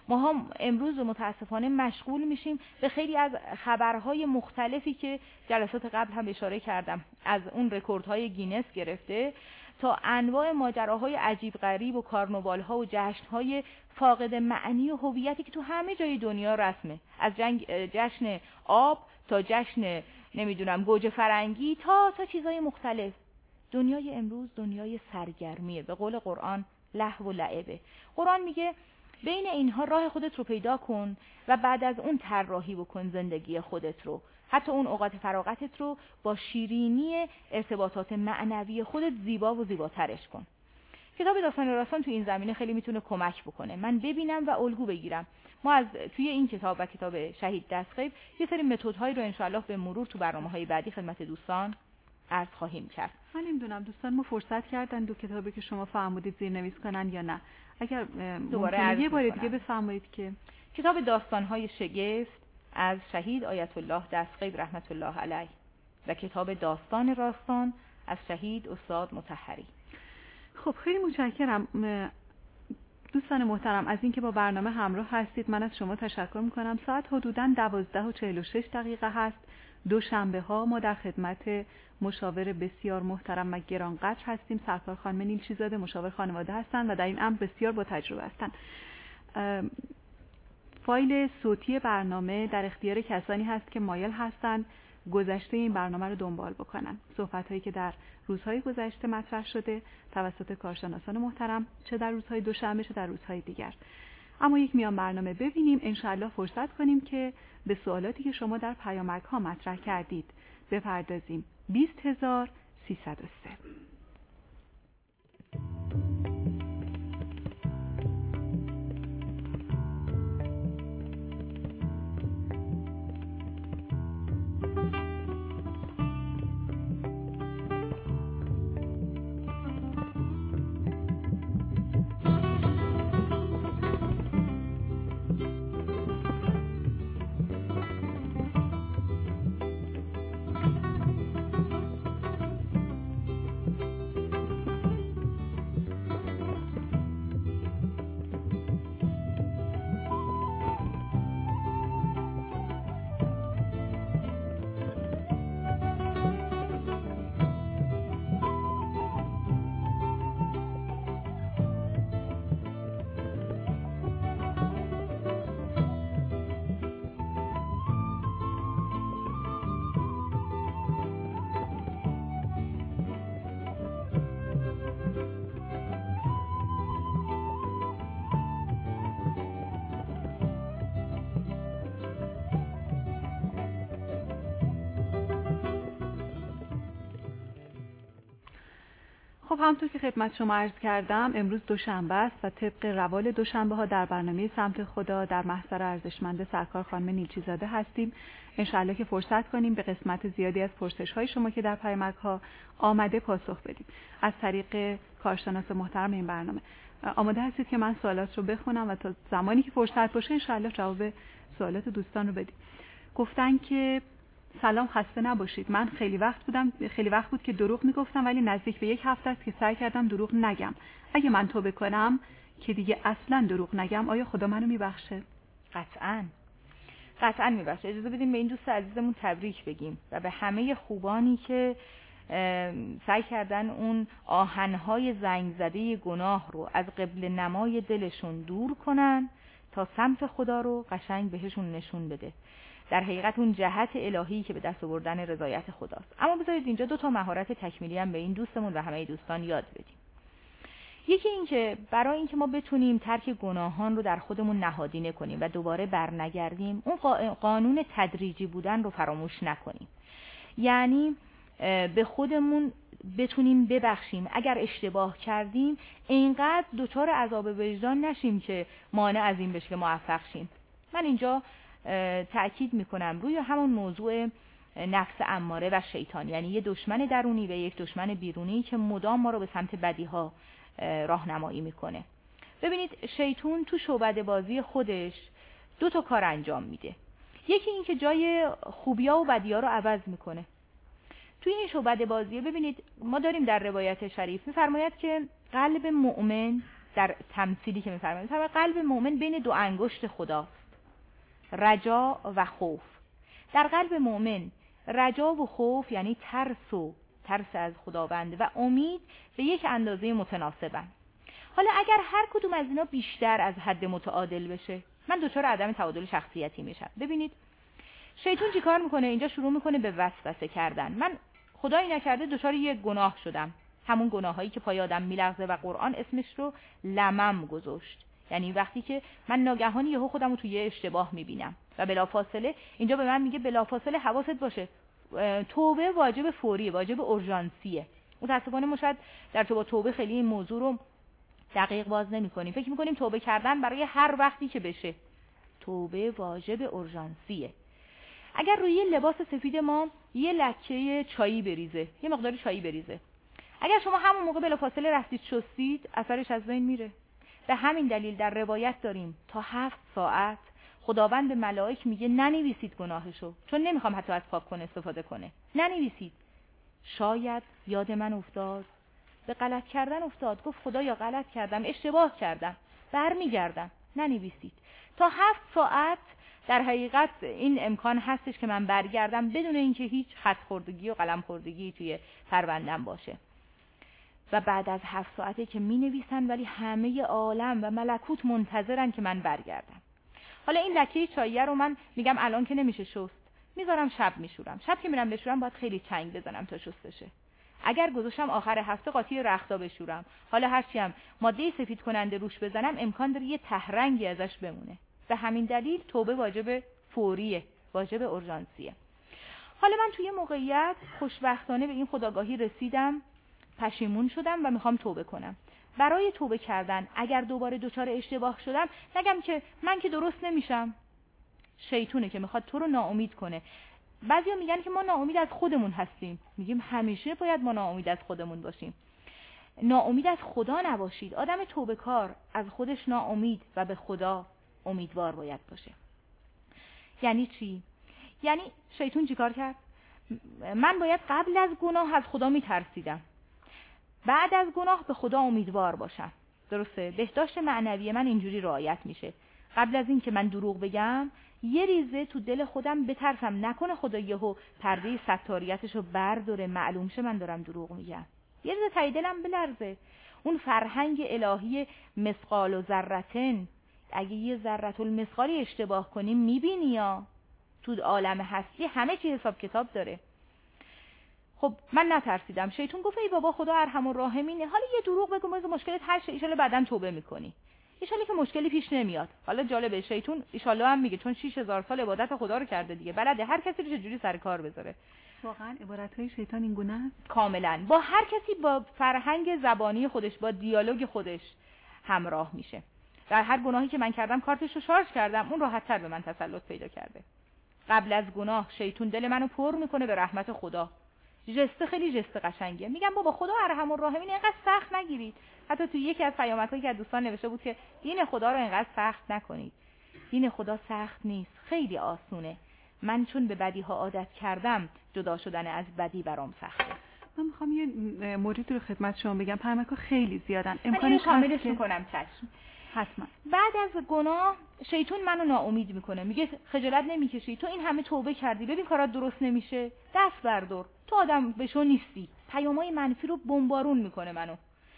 امروز متاسفانه مشغول میشیم به خیلی از خبرهای مختلفی که جلسات قبل هم اشاره کردم، از اون رکوردهای گینس گرفته تا انواع ماجراهای عجیب غریب و کارناوال‌ها و جشن‌های فاقد معنی و هویتی که تو همه جای دنیا رسمه، از جشن آب تا جشن نمیدونم گوجه فرنگی تا چیزهای مختلف. دنیای امروز دنیای سرگرمیه، به قول قرآن لهو و لعبه. قرآن میگه بین اینها راه خودت رو پیدا کن و بعد از اون طراحی بکن زندگی خودت رو، حتی اون اوقات فراغتت رو با شیرینی ارتباطات معنوی خودت زیبا و زیباترش کن. کتاب داستان راستان تو این زمینه خیلی میتونه کمک بکنه، من ببینم و الگو بگیرم. ما از توی این کتاب و کتاب شهید دستغیب یه سری متدهای رو انشاءالله به مرور تو برنامه‌های بعدی خدمت دوستان عرض خواهیم کرد. من نمیدونم دوستان ما فرصت کردن دو کتابی که شما فرمودید زیرنویس کنن یا نه. اگر دوباره یه بار دیگه بفرمایید که کتاب داستان‌های شگفت از شهید آیت الله دستغیب رحمت الله علیه و کتاب داستان راستان از شهید استاد مطهری. خب خیلی متشکرم دوستان محترم از اینکه با برنامه همراه هستید. من از شما تشکر میکنم. ساعت حدوداً 12:46 هست. دوشنبه ها ما در خدمت مشاور بسیار محترم و گرانقدر هستیم. سرکار خانم نیلچیزاده مشاور خانواده هستند و در این امر بسیار با تجربه هستند. فایل صوتی برنامه در اختیار کسانی هست که مایل هستند گذشته این برنامه رو دنبال بکنن. صحبت‌هایی که در روزهای گذشته مطرح شده توسط کارشناسان محترم، چه در روزهای دوشنبه چه در روزهای دیگر. اما یک میان برنامه ببینیم، انشاءالله فرصت کنیم که به سوالاتی که شما در پیامک‌ها مطرح کردید بپردازیم. 20303. همونطور که خدمت شما عرض کردم امروز دوشنبه است و طبق روال دوشنبه ها در برنامه سمت خدا در محضر ارزشمند سرکار خانم نیلچیزاده هستیم. انشاءالله که فرصت کنیم به قسمت زیادی از پرسش های شما که در پیامک ها آمده پاسخ بدیم از طریق کارشناس محترم این برنامه. آماده هستید که من سوالات رو بخونم و تا زمانی که فرصت باشه انشاءالله جواب سوالات دوستان رو بدیم. گفتن که سلام، خسته نباشید. من خیلی وقت بود که دروغ میگفتم، ولی نزدیک به 1 هفته است که سعی کردم دروغ نگم. اگه من توبه کنم که دیگه اصلا دروغ نگم، آیا خدا منو میبخشه؟ قطعا میبخشه. اجازه بدیم به این دوست عزیزمون تبریک بگیم و به همه خوبانی که سعی کردن اون آهنهای زنگ زده گناه رو از قبل نمای دلشون دور کنن تا سمت خدا رو قشنگ بهشون نشون بده. در حقیقت اون جهت الهی که به دست آوردن رضایت خداست. اما بذارید اینجا 2 مهارت تکمیلی هم به این دوستمون و همه دوستان یاد بدیم. یکی این که برای اینکه ما بتونیم ترک گناهان رو در خودمون نهادینه کنیم و دوباره برنگردیم، اون قانون تدریجی بودن رو فراموش نکنیم. یعنی به خودمون بتونیم ببخشیم. اگر اشتباه کردیم اینقدر دچار عذاب وجدان نشیم که مانع از این بشه که موفق شیم. من اینجا تأکید میکنم روی همون موضوع نفس اماره و شیطان، یعنی یه دشمن درونی و یک دشمن بیرونی که مدام ما رو به سمت بدیها راهنمایی میکنه. ببینید شیطان تو شعبده بازی خودش 2 کار انجام میده. یکی این که جای خوبیا و بدیا رو عوض میکنه. توی این شعبده بازی ببینید ما داریم در روایت شریف میفرماید که قلب مؤمن، در تمثیلی که میفرماید قلب مؤمن بین 2 انگشت خداست، رجا و خوف. در قلب مؤمن رجا و خوف یعنی ترس از خداوند و امید به یک اندازه متناسبن. حالا اگر هر کدوم از اینا بیشتر از حد متعادل بشه، من دچار عدم تعادل شخصیتی میشم. ببینید شیطان چی کار میکنه؟ اینجا شروع میکنه به وسوسه کردن. من خدایی نکرده دچار یک گناه شدم، همون گناهایی که پای آدم میلغزه و قرآن اسمش رو لمم گذاشت. یعنی وقتی که من ناگهانی یهو خودم رو توی اشتباه میبینم و بلافاصله اینجا به من میگه بلافاصله حواست باشه، توبه واجب فوریه، واجب اورژانسیه. متاسفانه ما شاید در توبه خیلی این موضوع رو دقیق باز نمی‌کنیم. فکر می‌کنیم توبه کردن برای هر وقتی که بشه. توبه واجب اورژانسیه. اگر روی یه لباس سفید ما یه لکه چایی بریزه، یه مقدار چایی بریزه، اگر شما همون موقع بلافاصله رفتید شستید، اثرش از بین میره. به همین دلیل در روایت داریم تا 7 ساعت خداوند به ملائک میگه ننویسید گناهشو، چون نمیخوام حتی از پاک کن استفاده کنه. ننویسید. شاید یاد من افتاد، به غلط کردن افتاد، گفت خدایا غلط کردم، اشتباه کردم، برمیگردم. ننویسید. تا 7 ساعت در حقیقت این امکان هستش که من برگردم بدون اینکه هیچ خط خوردگی و قلم خوردگی توی پروندم باشه. و بعد از 7 ساعته که می نویسن ولی همه عالم و ملکوت منتظرن که من برگردم. حالا این لکه چاییه رو من میگم الان که نمیشه شست، میذارم شب میشورم. شب که میرم بشورم باید خیلی چنگ بزنم تا شسته شه. اگر گذاشتم آخر هفته قاطی رختا بشورم، حالا هرچی هم ماده سفید کننده روش بزنم امکان داره یه تهرنگی ازش بمونه. به همین دلیل توبه واجب فوریه، واجب اورژانسیه. حالا من توی موقعیت خوشبختانه به این خودآگاهی رسیدم، پشیمون شدم و میخوام توبه کنم. برای توبه کردن اگر دوباره دچار اشتباه شدم نگم که من که درست نمیشم. شیطونه که میخواد تو رو ناامید کنه. بعضیا میگن که ما ناامید از خودمون هستیم. میگیم همیشه باید ما ناامید از خودمون باشیم. ناامید از خدا نباشید. آدم توبه کار از خودش ناامید و به خدا امیدوار باید باشه. یعنی چی؟ یعنی شیطان چیکار کرد؟ من باید قبل از گناه از خدا میترسیدم، بعد از گناه به خدا امیدوار باشم. درسته؟ بهداشت معنوی من اینجوری رعایت میشه. قبل از این که من دروغ بگم یه ریزه تو دل خودم بترسم نکنه خدا یهو پرده ستاریتشو برداره معلوم شه من دارم دروغ میگم. یه ریزه ته دلم بلرزه. اون فرهنگ الهی مثقال و ذرتن، اگه یه ذره المثقالی اشتباه کنیم میبینی یا تو عالم هستی همه چی حساب کتاب داره. خب من نترسیدم. شیطان گفت ای بابا خدا ارحم الراحمینه، حالا یه دروغ بگو مشکلت حل شه، ان شاءالله بعداً توبه میکنی. ایشالا که مشکلی پیش نمیاد. حالا جالبه شیطون ایشالا هم میگه چون 6000 سال عبادت خدا رو کرده دیگه، بلده هر کسی رو چجوری سر کار بذاره. واقعا عبارت‌های شیطان این گونه است؟ کاملا. با هر کسی با فرهنگ زبانی خودش، با دیالوگ خودش همراه میشه. در هر گناهی که من کردم کارتش رو شارژ کردم، اون راحت‌تر به من تسلط پیدا کرده. قبل از گناه شیطون دل منو پر میکنه به رحمت خدا. جسته خیلی جسته قشنگه. میگم بابا خدا ارحم الراحمین، اینقدر سخت نگیرید. حتی تو یکی از پیامک‌هایی که از دوستان نوشته بود که دین خدا رو اینقدر سخت نکنید. دین خدا سخت نیست، خیلی آسونه. من چون به بدی‌ها عادت کردم، جدا شدن از بدی برام سخته. من میخوام یه موردی رو خدمت شما بگم. پیامک‌ها خیلی زیادن. امکانش کاملش میکنم. چشم. حتما. بعد از گناه شیطان منو ناامید میکنه، میگه خجالت نمیکشی؟ تو این همه توبه کردی، ببین کارات درست نمیشه، دست بردار، تو آدم بشو نیستی. پیامای منفی رو بمبارون میکنه منو.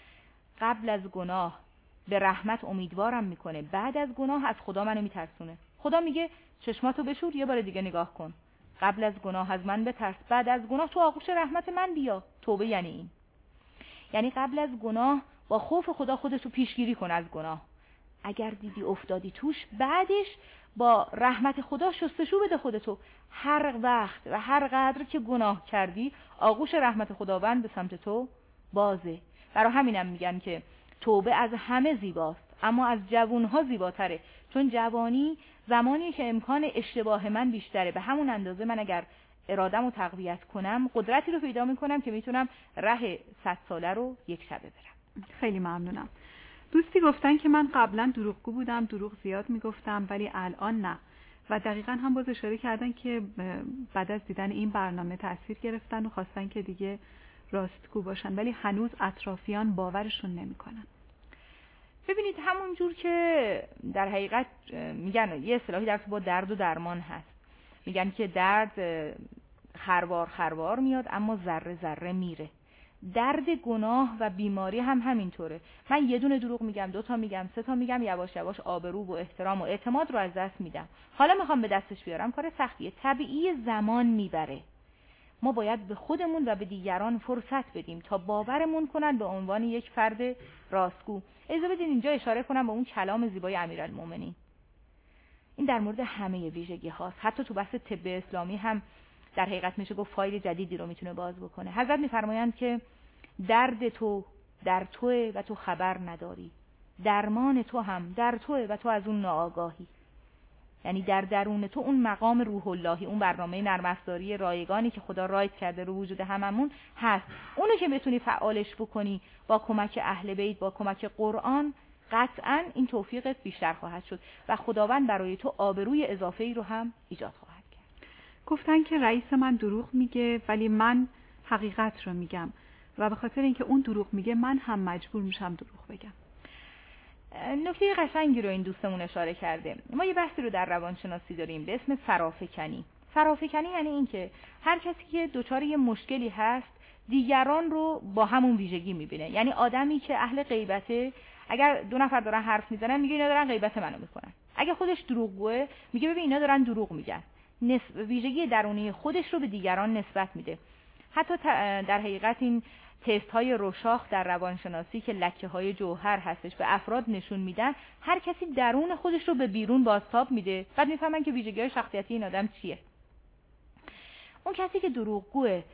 قبل از گناه به رحمت امیدوارم میکنه، بعد از گناه از خدا منو میترسونه. خدا میگه چشماتو بشور، یه بار دیگه نگاه کن. قبل از گناه از من بترس، بعد از گناه تو آغوش رحمت من بیا. توبه یعنی این. یعنی قبل از گناه با خوف خدا خودتو پیشگیری کن از گناه. اگر دیدی افتادی توش، بعدش با رحمت خدا شستشو بده خودتو. هر وقت و هر قدر که گناه کردی، آغوش رحمت خداوند به سمت تو بازه. برای همینم میگن که توبه از همه زیباست، اما از جوانها زیباتره. چون جوانی زمانی که امکان اشتباه من بیشتره، به همون اندازه من اگر ارادم رو تقویت کنم، قدرتی رو پیدا میکنم که میتونم ره 100 ساله رو یک شبه برم. خیلی ممنونم. دوستی گفتن که من قبلا دروغگو بودم، دروغ زیاد میگفتم، ولی الان نه. و دقیقاً هم باز اشاره کردن که بعد از دیدن این برنامه تأثیر گرفتن و خواستن که دیگه راستگو باشن، ولی هنوز اطرافیان باورشون نمیکنن. ببینید همون جور که در حقیقت میگن، یه اصطلاحی در با درد و درمان هست، میگن که درد خروار خروار میاد اما ذره ذره میره. درد گناه و بیماری هم همینطوره. من یه دونه دروغ میگم، 2 تا میگم، 3 تا میگم، یواش یواش آبرو و احترام و اعتماد رو از دست میدم. حالا میخوام به دستش بیارم، کار سختیه، طبیعی، زمان میبره. ما باید به خودمون و به دیگران فرصت بدیم تا باورمون کنن به عنوان یک فرد راستگو. اجازه بدین اینجا اشاره کنم به اون کلام زیبای امیرالمومنین. این در مورد همه ویژگی هاست. حتی تو بحث طب اسلامی هم در حقیقت میشه گفت فایل جدیدی رو میتونه باز بکنه. حضرت میفرمایند که درد تو در توئه و تو خبر نداری، درمان تو هم در توئه و تو از اون ناآگاهی. یعنی در درون تو اون مقام روح اللهی، اون برنامه نرم افزاری رایگانی که خدا رایت کرده رو وجود هممون هست. اونو که بتونی فعالش بکنی با کمک اهل بیت، با کمک قرآن، قطعاً این توفیقت بیشتر خواهد شد و خداوند برای تو آبروی اضافه‌ای رو هم ایجاد خواهد کرد. گفتن که رئیس من دروغ میگه ولی من حقیقت رو میگم و به خاطر اینکه اون دروغ میگه من هم مجبور میشم دروغ بگم. نکته قشنگی رو این دوستمون اشاره کرده. ما یه بحثی رو در روانشناسی داریم به اسم فرافکنی. فرافکنی یعنی این که هر کسی که دچار یه مشکلی هست، دیگران رو با همون ویژگی میبینه. یعنی آدمی که اهل غیبته، اگر 2 نفر دارن حرف میزنن میگه اینا دارن غیبت منو میکنن. اگه خودش دروغگوئه میگه ببین اینا دارن دروغ میگن. ویژگی درونی خودش رو به دیگران نسبت میده. حتی در حقیقت این تست های روشاخ در روانشناسی که لکه های جوهر هستش به افراد نشون میدن، هر کسی درون خودش رو به بیرون بازتاب میده، بعد میفهمن که ویژگی های شخصیتی این آدم چیه. اون کسی که دروغگوه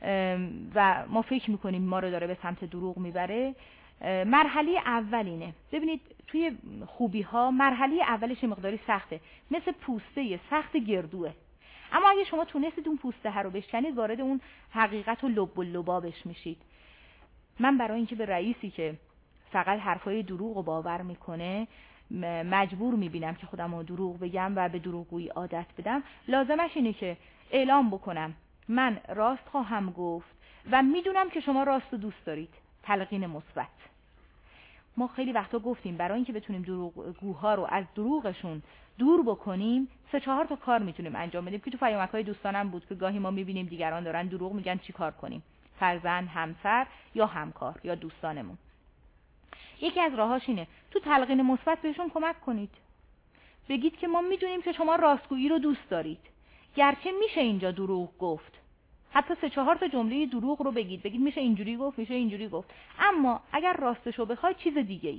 و ما فکر میکنیم ما رو داره به سمت دروغ میبره، مرحله اولینه. ببینید توی خوبی ها مرحله اولش مقداری سخته، مثل پوسته سخت گردوه. اما اگه شما تونستید اون پوسته رو بشکنید، وارد اون حقیقت و لب و لبابش میشید. من برای اینکه به رئیسی که فقط حرفای دروغ رو باور میکنه مجبور میبینم که خودم رو دروغ بگم و به دروغگویی عادت بدم، لازمش اینه که اعلام بکنم من راست خواهم گفت و میدونم که شما راست و دوست دارید. تلقین مثبت. ما خیلی وقتا گفتیم برای اینکه بتونیم دروغگوها رو از دروغشون دور بکنیم 3-4 تا کار میتونیم انجام بدیم که تو پیامک‌های دوستانم بود که گاهی ما میبینیم دیگران دارن دروغ میگن، چی کار کنیم؟ فرزند، همسر یا همکار یا دوستانمون. یکی از راهاش اینه تو تلقین مثبت بهشون کمک کنید. بگید که ما میدونیم که شما راستگویی رو دوست دارید، گرچه میشه اینجا دروغ گفت. حتی 3-4 تا جمله دروغ رو بگید میشه اینجوری گفت، میشه اینجوری گفت، اما اگر راستشو بخوای چیز دیگه ایه.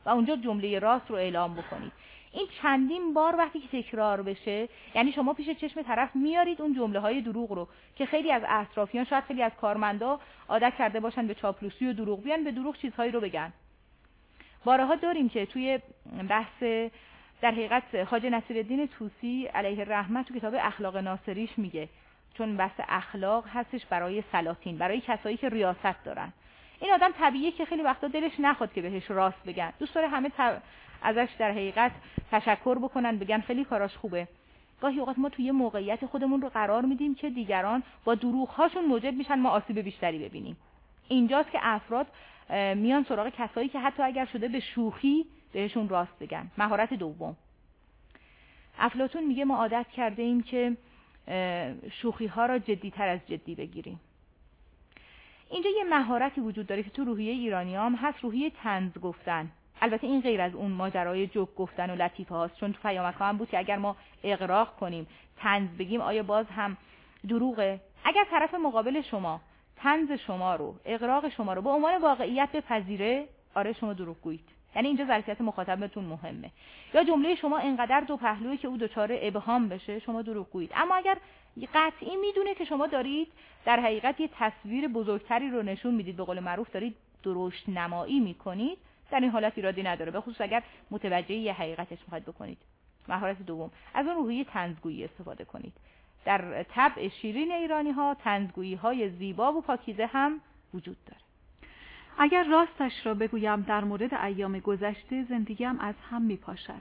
و اونجا جمله راست رو اعلام بکنید. این چندین بار وقتی که تکرار بشه، یعنی شما پیش چشم طرف میارید اون جمله‌های دروغ رو که خیلی از اطرافیان، شاید خیلی از کارمندا عادت کرده باشن به چاپلوسی و دروغ بیان، به دروغ چیزهایی رو بگن. بارها داریم که توی بحث در حقیقت خواجه نصیرالدین طوسی علیه الرحمه تو کتاب اخلاق ناصریش میگه، چون بحث اخلاق هستش برای سلاطین، برای کسایی که ریاست دارن. این آدم طبیعیه که خیلی وقتا دلش نخواد که بهش راست بگن، دوست داره همه ازش در حقیقت تشکر بکنن، بگن خیلی کاراش خوبه. گاهی اوقات ما توی موقعیت خودمون رو قرار میدیم که دیگران با دروغ‌هاشون موجب میشن ما آسیب بیشتری ببینیم. اینجاست که افراد میان سراغ کسایی که حتی اگر شده به شوخی بهشون راست بگن. مهارت دوم، افلاطون میگه ما عادت کرده ایم که شوخی ها را جدی‌تر از جدی بگیریم. اینجا یه مهارتی وجود داره که تو روحیه ایرانیام هست، روحیه طنز گفتن. البته این غیر از اون ماجرای جوک گفتن و لطیفه هاست، چون تو پیامک‌ها هم بود که اگر ما اغراق کنیم، طنز بگیم، آیا باز هم دروغه؟ اگر طرف مقابل شما طنز شما رو، اغراق شما رو به عنوان واقعیت بپذیره، آره شما دروغگویید. یعنی اینجا ظرفیت مخاطبتون مهمه. یا جمله شما اینقدر دو پهلوئه که او دچار ابهام بشه، شما دروغگویید. اما اگر قطعی میدونه که شما دارید در حقیقت یه تصویر بزرگتری رو نشون میدید، به قول معروف دارید درشت نمایی میکنید، در این حالت ایرادی نداره، به خصوص اگر متوجه یه حقیقتش میخواید بکنید. مهارت دوم، از اون روحیه طنزگویی استفاده کنید. در طبع شیرین ایرانی‌ها طنزگویی‌های زیبا و پاکیزه هم وجود داره. اگر راستش را بگویم در مورد ایام گذشته زندگیم از هم میپاشد.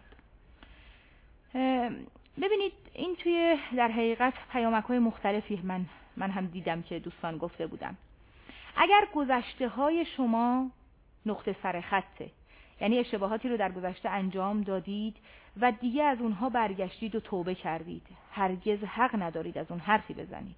ببینید این توی در حقیقت پیامک‌های مختلفی من هم دیدم که دوستان گفته بودم. اگر گذشته‌های شما نقطه سر خطه، یعنی اشتباهاتی رو در گذشته انجام دادید و دیگه از اونها برگشتید و توبه کردید، هرگز حق ندارید از اون حرفی بزنید،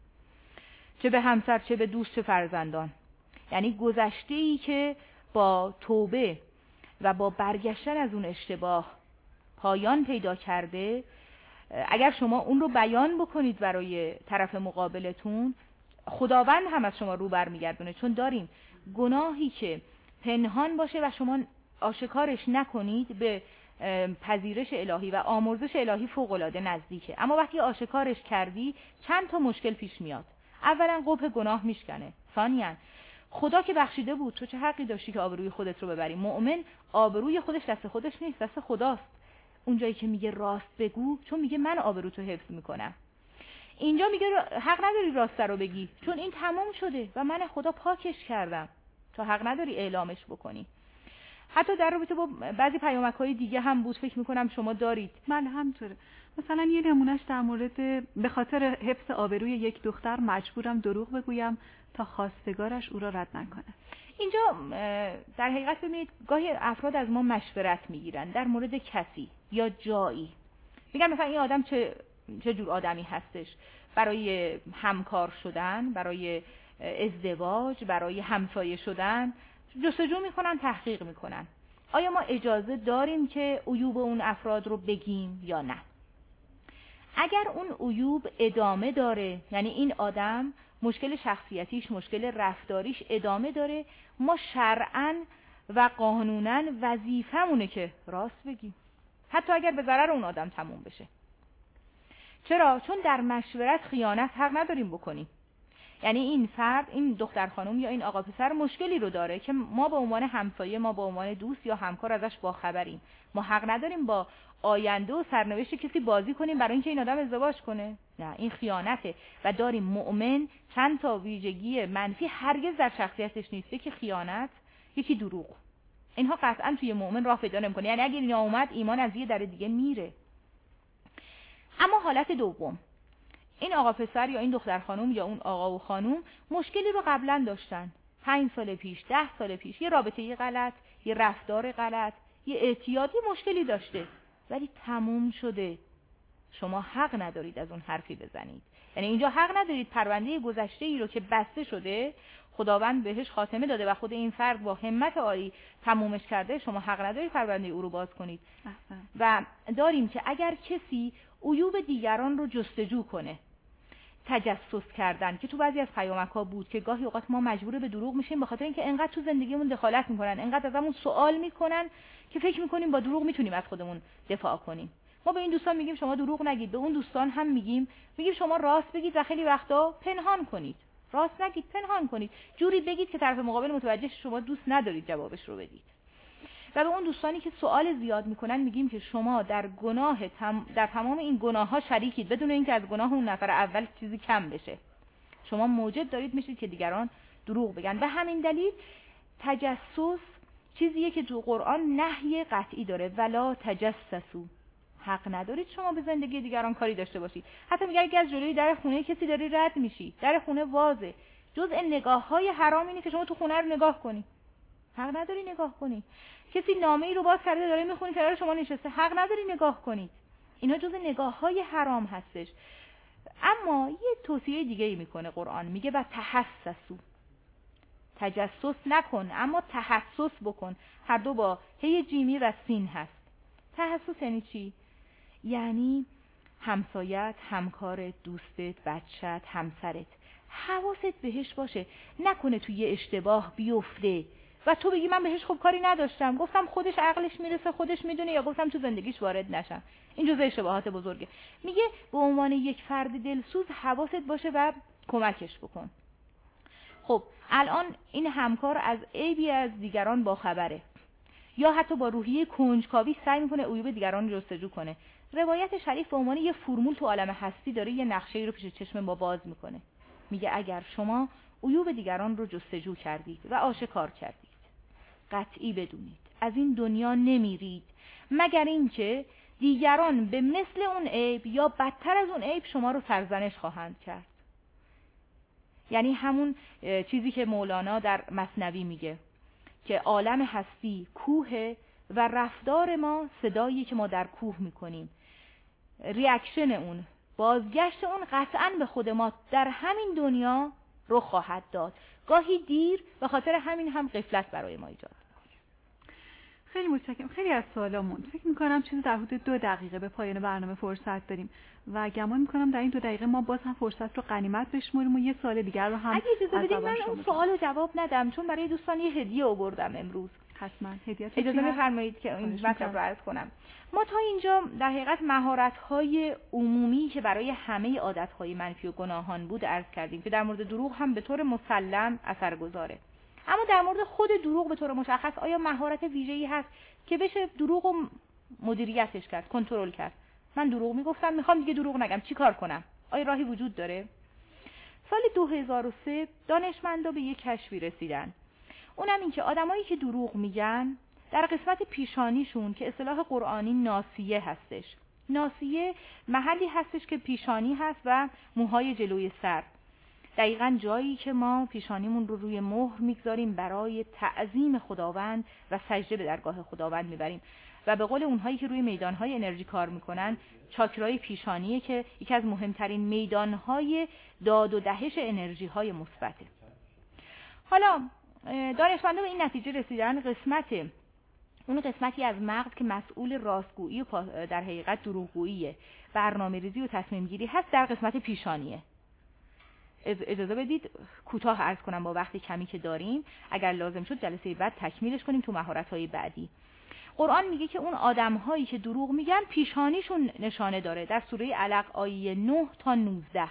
چه به همسر، چه به دوست، چه فرزندان. یعنی گذشته‌ای که با توبه و با برگشتن از اون اشتباه پایان پیدا کرده، اگر شما اون رو بیان بکنید برای طرف مقابلتون، خداوند هم از شما رو برمیگردونه. چون داریم گناهی که پنهان باشه و شما آشکارش نکنید به پذیرش الهی و آمرزش الهی فوق‌العاده نزدیکه. اما وقتی آشکارش کردی چند تا مشکل پیش میاد. اولا قبح گناه میشکنه. ثانیاً خدا که بخشیده بود، تو چه حقی داشتی که آبروی خودت رو ببری؟ مؤمن آبروی خودش دست خودش نیست، دست خداست. اونجایی که میگه راست بگو، چون میگه من آبروتو حفظ میکنم. اینجا میگه حق نداری راست رو بگی، چون این تمام شده و من خدا پاکش کردم، تو حق نداری اعلامش بکنی. حتی در رابطه با بعضی پیامک‌های دیگه هم بود، فکر میکنم شما دارید. من همطوره. مثلا یه نمونهش در مورد به خاطر حفظ آبروی یک دختر مجبورم دروغ بگویم تا خواستگارش او را رد نکنه. اینجا در حقیقت ببینید گاهی افراد از ما مشورت میگیرن در مورد کسی یا جایی. میگن مثلا این آدم چه جور آدمی هستش، برای همکار شدن، برای ازدواج، برای همسایه شدن جستجو میکنن، تحقیق میکنن. آیا ما اجازه داریم که عیوب اون افراد رو بگیم یا نه؟ اگر اون عیوب ادامه داره، یعنی این آدم مشکل شخصیتیش، مشکل رفتاریش ادامه داره، ما شرعاً و قانوناً وظیفمونه که راست بگیم، حتی اگر به ضرر اون آدم تموم بشه. چرا؟ چون در مشورت خیانت حق نداریم بکنیم. یعنی این فرد، این دختر خانم یا این آقا پسر مشکلی رو داره که ما به عنوان همسایه، ما به عنوان دوست یا همکار ازش باخبریم. ما حق نداریم با آینده و سرنوشت کسی بازی کنیم برای اینکه این آدم ازدواج کنه. نه، این خیانته. و داریم مؤمن چند تا ویژگی منفی هرگز در شخصیتش نیست، یکی خیانت، یکی دروغ. اینها قطعا توی مؤمن راه پیدا نمی‌کنه. یعنی اگه اینا اومد، ایمان از یه در دیگه میره. اما حالت دوم، این آقا پسر یا این دختر خانم یا اون آقا و خانم مشکلی رو قبلا داشتن، 5 سال پیش، 10 سال پیش، یه رابطه غلط، یه رفتار غلط، یه اعتیادی مشکلی داشته، ولی تموم شده. شما حق ندارید از اون حرفی بزنید. یعنی اینجا حق ندارید پرونده گذشته ای رو که بسته شده، خداوند بهش خاتمه داده و خود این فرد با همت عالی تمومش کرده، شما حق ندارید پرونده او رو باز کنید. و داریم که اگر کسی عیوب دیگران رو جستجو کنه، تجسس کردن که تو بعضی از پیامک‌ها بود که گاهی اوقات ما مجبور به دروغ میشیم به خاطر اینکه انقدر تو زندگیمون دخالت میکنن، انقدر ازمون سوال میکنن که فکر میکنیم با دروغ میتونیم از خودمون دفاع کنیم. ما به این دوستان میگیم شما دروغ نگید، به اون دوستان هم میگیم شما راست بگید و خیلی وقتا پنهان کنید. راست نگید، پنهان کنید، جوری بگید که طرف مقابل متوجه شما دوست ندارید جوابش رو بدید. و به اون دوستانی که سوال زیاد میکنن میگیم که شما در تمام این گناه‌ها شریکید بدون اینکه از گناه اون نفر اول چیزی کم بشه. شما موجب دارید میشید که دیگران دروغ بگن. به همین دلیل تجسس چیزیه که تو قرآن نهی قطعی داره، ولا تجسسوا. حق ندارید شما به زندگی دیگران کاری داشته باشید. حتی میگه اگه از جلوی در خونه کسی داری رد میشی، در خونه وازه، جزء نگاه‌های حرام اینه که شما تو خونه رو نگاه کنی. حق نداری نگاه کنی. کسی نامه‌ای رو باز کرده داره میخونه کنار شما نشسته، حق نداری نگاه کنی. اینا جزء نگاه‌های حرام هستش. اما یه توصیه دیگه‌ای میکنه قرآن، میگه و تحسسوا. تجسس نکن اما تحسس بکن. هر دو با هی جیمی و سین هست. تحسس یعنی چی؟ یعنی همسایت، همکارت، دوستت، بچت، همسرت، حواست بهش باشه، نکنه توی یه اشتباه بیفته و تو بگی من بهش خوب کاری نداشتم، گفتم خودش عقلش میرسه، خودش میدونه، یا گفتم تو زندگیش وارد نشم. این جزء اشتباهات بزرگه. میگه به عنوان یک فرد دلسوز حواست باشه و کمکش بکن. خب الان این همکار از عیبی از دیگران با خبره، یا حتی با روحیه کنجکاوی سعی میکنه عیوب دیگران رو جستجو کنه. روایت شریف به عنوان یه فرمول تو عالم هستی داره یه نقشه‌ای رو پیش چشم ما باز میکنه. میگه اگر شما عیوب دیگران رو جستجو کردید و آشکار کردید، قطعی بدونید از این دنیا نمیرید مگر اینکه دیگران به مثل اون عیب یا بدتر از اون عیب شما رو سرزنش خواهند کرد. یعنی همون چیزی که مولانا در مثنوی میگه که عالم هستی کوه و رفتار ما صدایی که ما در کوه میکنیم، ریاکشن اون، بازگشت اون قطعاً به خود ما در همین دنیا رو خواهد داد. گاهی دیر، به خاطر همین هم غفلت برای ما ایجاد. خیلی متشکرم. خیلی از سوالامون فکر می‌کنم چیزی در حدود 2 دقیقه به پایان برنامه فرصت داریم و گمان می‌کنم در این 2 دقیقه ما باز هم فرصت رو غنیمت بشمریم و یه سوال دیگر رو هم اگه اجازه بدید من اون سوالو جواب ندم، چون برای دوستان یه هدیه آوردم امروز. حتما هدیه. اجازه می‌فرمایید که این مطلب رو عرض کنم. ما تا اینجا در حقیقت مهارت‌های عمومی که برای همه عادت‌های منفی و گناهان بود عرض کردیم که در مورد دروغ هم به طور مسلم اثرگذاره. اما در مورد خود دروغ به طور مشخص آیا مهارت ویژه‌ای هست که بشه دروغ رو مدیریتش کرد، کنترل کرد؟ من دروغ میگفتم، میخوام دیگه دروغ نگم، چی کار کنم؟ آیا راهی وجود داره؟ سال 2003 دانشمندا به یک کشفی رسیدن. اونم این که آدمایی که دروغ میگن در قسمت پیشانیشون که اصطلاح قرآنی ناسیه هستش. ناسیه محلی هستش که پیشانی هست و موهای جلوی سر. دقیقاً جایی که ما پیشانیمون رو روی مهر میگذاریم برای تعظیم خداوند و سجده به درگاه خداوند میبریم. و به قول اونهایی که روی میدانهای انرژی کار میکنن، چاکرای پیشانیه که یکی از مهمترین میدانهای داد و دهش انرژی های مثبته. حالا دانشمندان به این نتیجه رسیدن اون قسمتی از مغز که مسئول راستگویی و در حقیقت دروغگویی، برنامه‌ریزی و تصمیم گیری هست در قسمت پیشانیه. اجازه بدید کوتاه عرض کنم با وقتی کمی که داریم، اگر لازم شد جلسه بعد تکمیلش کنیم تو مهارت‌های بعدی. قرآن میگه که اون آدم‌هایی که دروغ میگن پیشانیشون نشانه داره. در سوره علق آیه 9 تا 19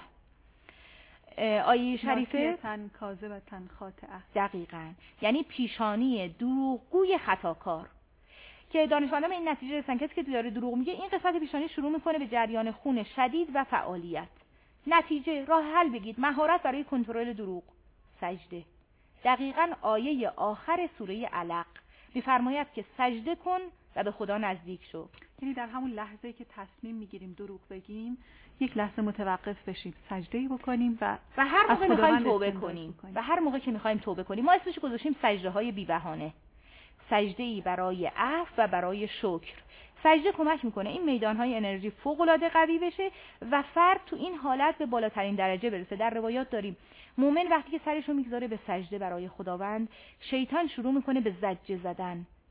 آیه شریفه تن کاذب و تن خاطئه. دقیقاً یعنی پیشانی دروغگوی خطاکار، که دانشمندان به این نتیجه رسیدن کسی که داره دروغ میگه این قسمت پیشانی شروع میکنه به جریان خون شدید و فعالیت. نتیجه راه حل بگید، مهارت برای کنترل دروغ، سجده. دقیقاً آیه آخر سوره علق میفرماید که سجده کن و به خدا نزدیک شو. یعنی در همون لحظه‌ای که تصمیم میگیریم دروغ بگیم، یک لحظه متوقف بشیم، سجده‌ای بکنیم و هر موقع می‌خوایم توبه کنیم و هر موقع که می‌خوایم توبه کنیم، ما اسمش گذاشتیم سجده‌های بی‌بهانه. سجده‌ای برای عفو و برای شکر. سجده کمک میکنه این میدانهای انرژی فوق‌العاده قوی بشه و فرد تو این حالت به بالاترین درجه برسه. در روایات داریم مومن وقتی که سرش رو میگذاره به سجده برای خداوند، شیطان شروع میکنه به زجه زدن،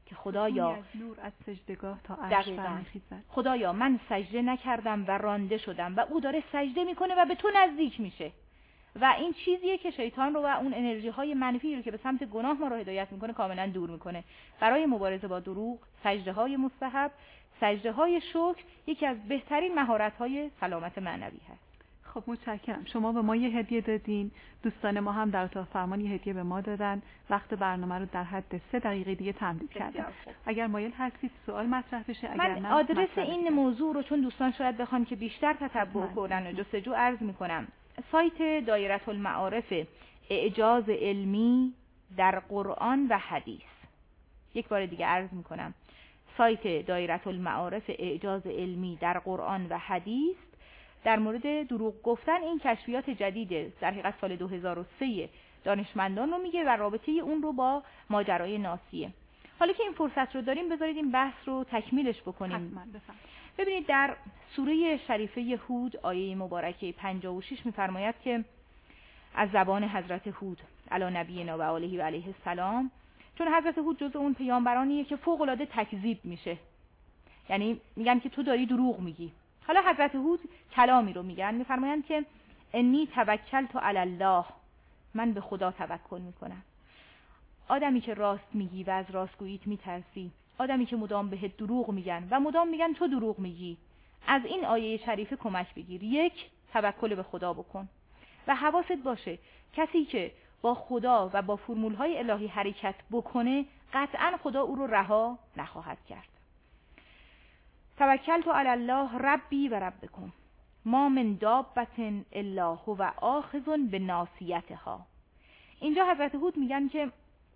که خدایا از نور از سجدگاه تا عرش برمیخیزد. خدایا من سجده نکردم و رانده شدم و او داره سجده میکنه و به تو نزدیک میشه. و این چیزیه که شیطان رو و اون انرژی های منفی رو که به سمت گناه ما رو هدایت میکنه کاملا دور میکنه. برای مبارزه با دروغ، سجده های مستحب، سجده های شکر یکی از بهترین مهارت های سلامت معنوی هست. خب متشکرم. شما به ما یه هدیه دادین، دوستان ما هم در اتاق فرمان یه هدیه به ما دادن. وقت برنامه رو در حد 3 دقیقه دیگه تمدید کردم. اگر مایل هستید سوال مطرح بشه، اگر من نه آدرس این موضوع رو چون دوستان شاید بخوان که بیشتر تتبع کنن و جستجو عرض میکنم. سایت دایره المعارف اعجاز علمی در قرآن و حدیث. یک بار دیگه عرض میکنم. سایت دایره المعارف اعجاز علمی در قرآن و حدیث در مورد دروغ گفتن. این کشفیات جدید در حقیقت سال 2003 دانشمندان رو میگه و رابطه اون رو با ماجرای ناسیه. حالا که این فرصت رو داریم بذارید این بحث رو تکمیلش بکنیم. ببینید در سوره شریفه هود آیه مبارکه 56 میفرماید که از زبان حضرت هود علی نبینا و آله و علیه السلام، چون حضرت هود جزء اون پیامبرانیه که فوق العاده تکذیب میشه، یعنی میگن که تو داری دروغ میگی. حالا حضرت هود کلامی رو میگن، میفرمایند که انی توکلت علی الله، من به خدا توکل میکنم. آدمی که راست میگی و از راستگوییت میترسی، آدمی که مدام بهت دروغ میگن و مدام میگن تو دروغ میگی، از این آیه شریفه کمک بگیر. یک، توکل به خدا بکن و حواست باشه کسی که با خدا و با فرمولهای الهی حرکت بکنه قطعا خدا او رو رها نخواهد کرد. توکلت علی الله ربی و ربکم ما من دابة الا هو آخذ بناصیتها. اینجا حضرت هود میگن که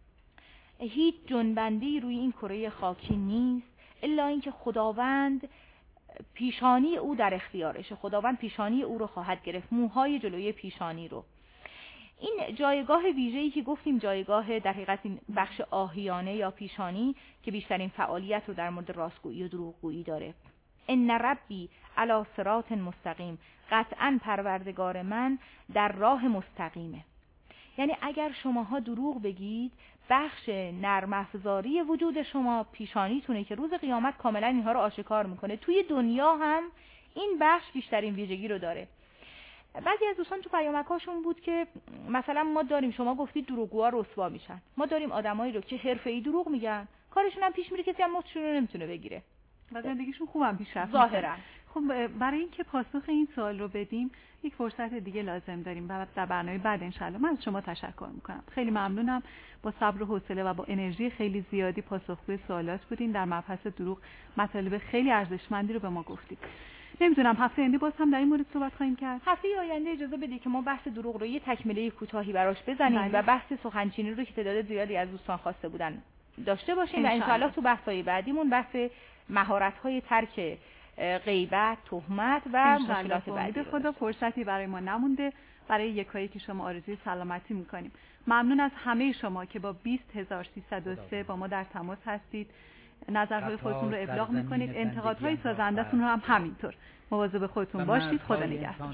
هیچ جنبندی روی این کره خاکی نیست الا اینکه خداوند پیشانی او در اختیارشه. خداوند پیشانی او رو خواهد گرفت، موهای جلوی پیشانی رو. این جایگاه ویژه‌ای که گفتیم جایگاه در حقیقت این بخش آهیانه یا پیشانی که بیشترین فعالیت رو در مورد راستگویی و دروغگویی داره. ان ربی علی صراط مستقیم، قطعاً پروردگار من در راه مستقیمه. یعنی اگر شماها دروغ بگید بخش نرم افزاری وجود شما پیشانیتونه که روز قیامت کاملا اینها رو آشکار میکنه. توی دنیا هم این بخش بیشترین ویژگی رو داره. بعضی از دوستان تو پیامکاشون بود که مثلا ما داریم، شما گفتید دروغگوها رسوا میشن، ما داریم آدمایی رو که حرفه‌ای دروغ میگن، کارشون هم پیش میره، کسی هم مفتشون رو نمیتونه بگیره و زندگیشون خوبم پیش رفت ظاهرا. خب برای اینکه پاسخ این سوال رو بدیم یک فرصت دیگه لازم داریم و در برنامه بعد انشالله. من از شما تشکر میکنم، خیلی ممنونم. با صبر و حوصله و با انرژی خیلی زیادی پاسخگوی سوالات بودین. در مبحث دروغ مطالب خیلی ارزشمندی رو به ما گفتید. نمیدونم هفته آینده باز هم در این مورد صحبت خواهیم کرد. هفته آینده اجازه بدید که ما بحث دروغ رو یه تکمله کوتاهی براش بزنیم و بحث سخنچینی رو که تعداد زیادی از دوستان خواسته بودن داشته باشیم و انشالله تو بحث‌های بعدیمون بحث مهارت‌های ترک غیبت، تهمت و مشکلات بعدی. خدا فرصتی برای ما نمونده برای یکایی که شما آرزوی سلامتی می‌کنیم. ممنون از همه شما که با 20303 با ما در تماس هستید. نظرهای خودتون رو ابلاغ میکنید، انتقادهای سازنده‌تون رو هم همینطور. مواظب خودتون باشید. خدا نگهدار.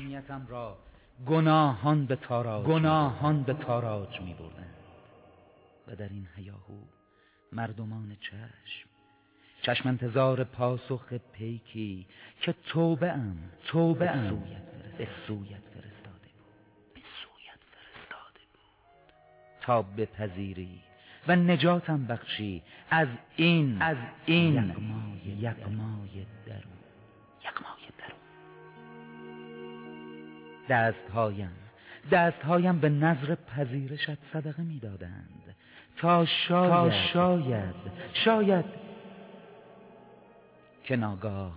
گناهان به تاراج می‌بردند و در این هیاهو مردمان چشم انتظار پاسخ پیکی که توبه ام به سویت فرستاده بود تا بپذیری و نجاتم بخشی از این یغمای درون. دستهایم به نظر پذیرشت صدقه می‌دادند تا شاید که ناگاه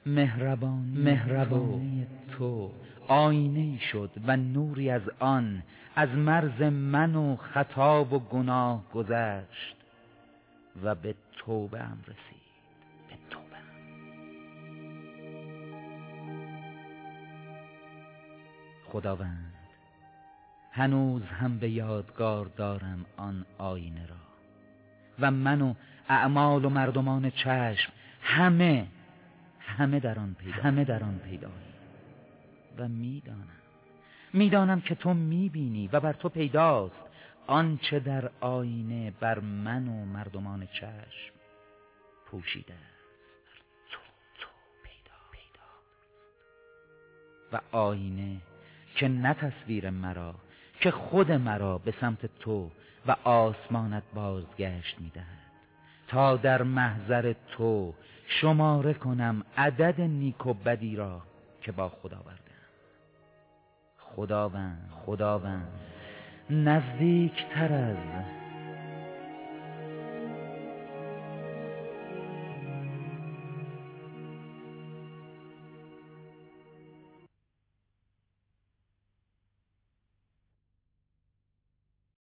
مهربانی تو آینه‌ای شد و نوری از آن از مرز من و خطا و گناه گذشت و به توبه ام رسید. خداوند، هنوز هم به یادگار دارم آن آینه را و من و اعمال و مردمان چشم همه در آن پیداییم و میدانم که تو میبینی و بر تو پیداست آنچه در آینه بر من و مردمان چشم پوشیده است تو پیداست و آینه که نه تصویر مرا که خود مرا به سمت تو و آسمانت بازگشت می‌دهد تا در محضر تو شماره کنم عدد نیک و بدی را که با خدا بردم. خداوند نزدیکتر از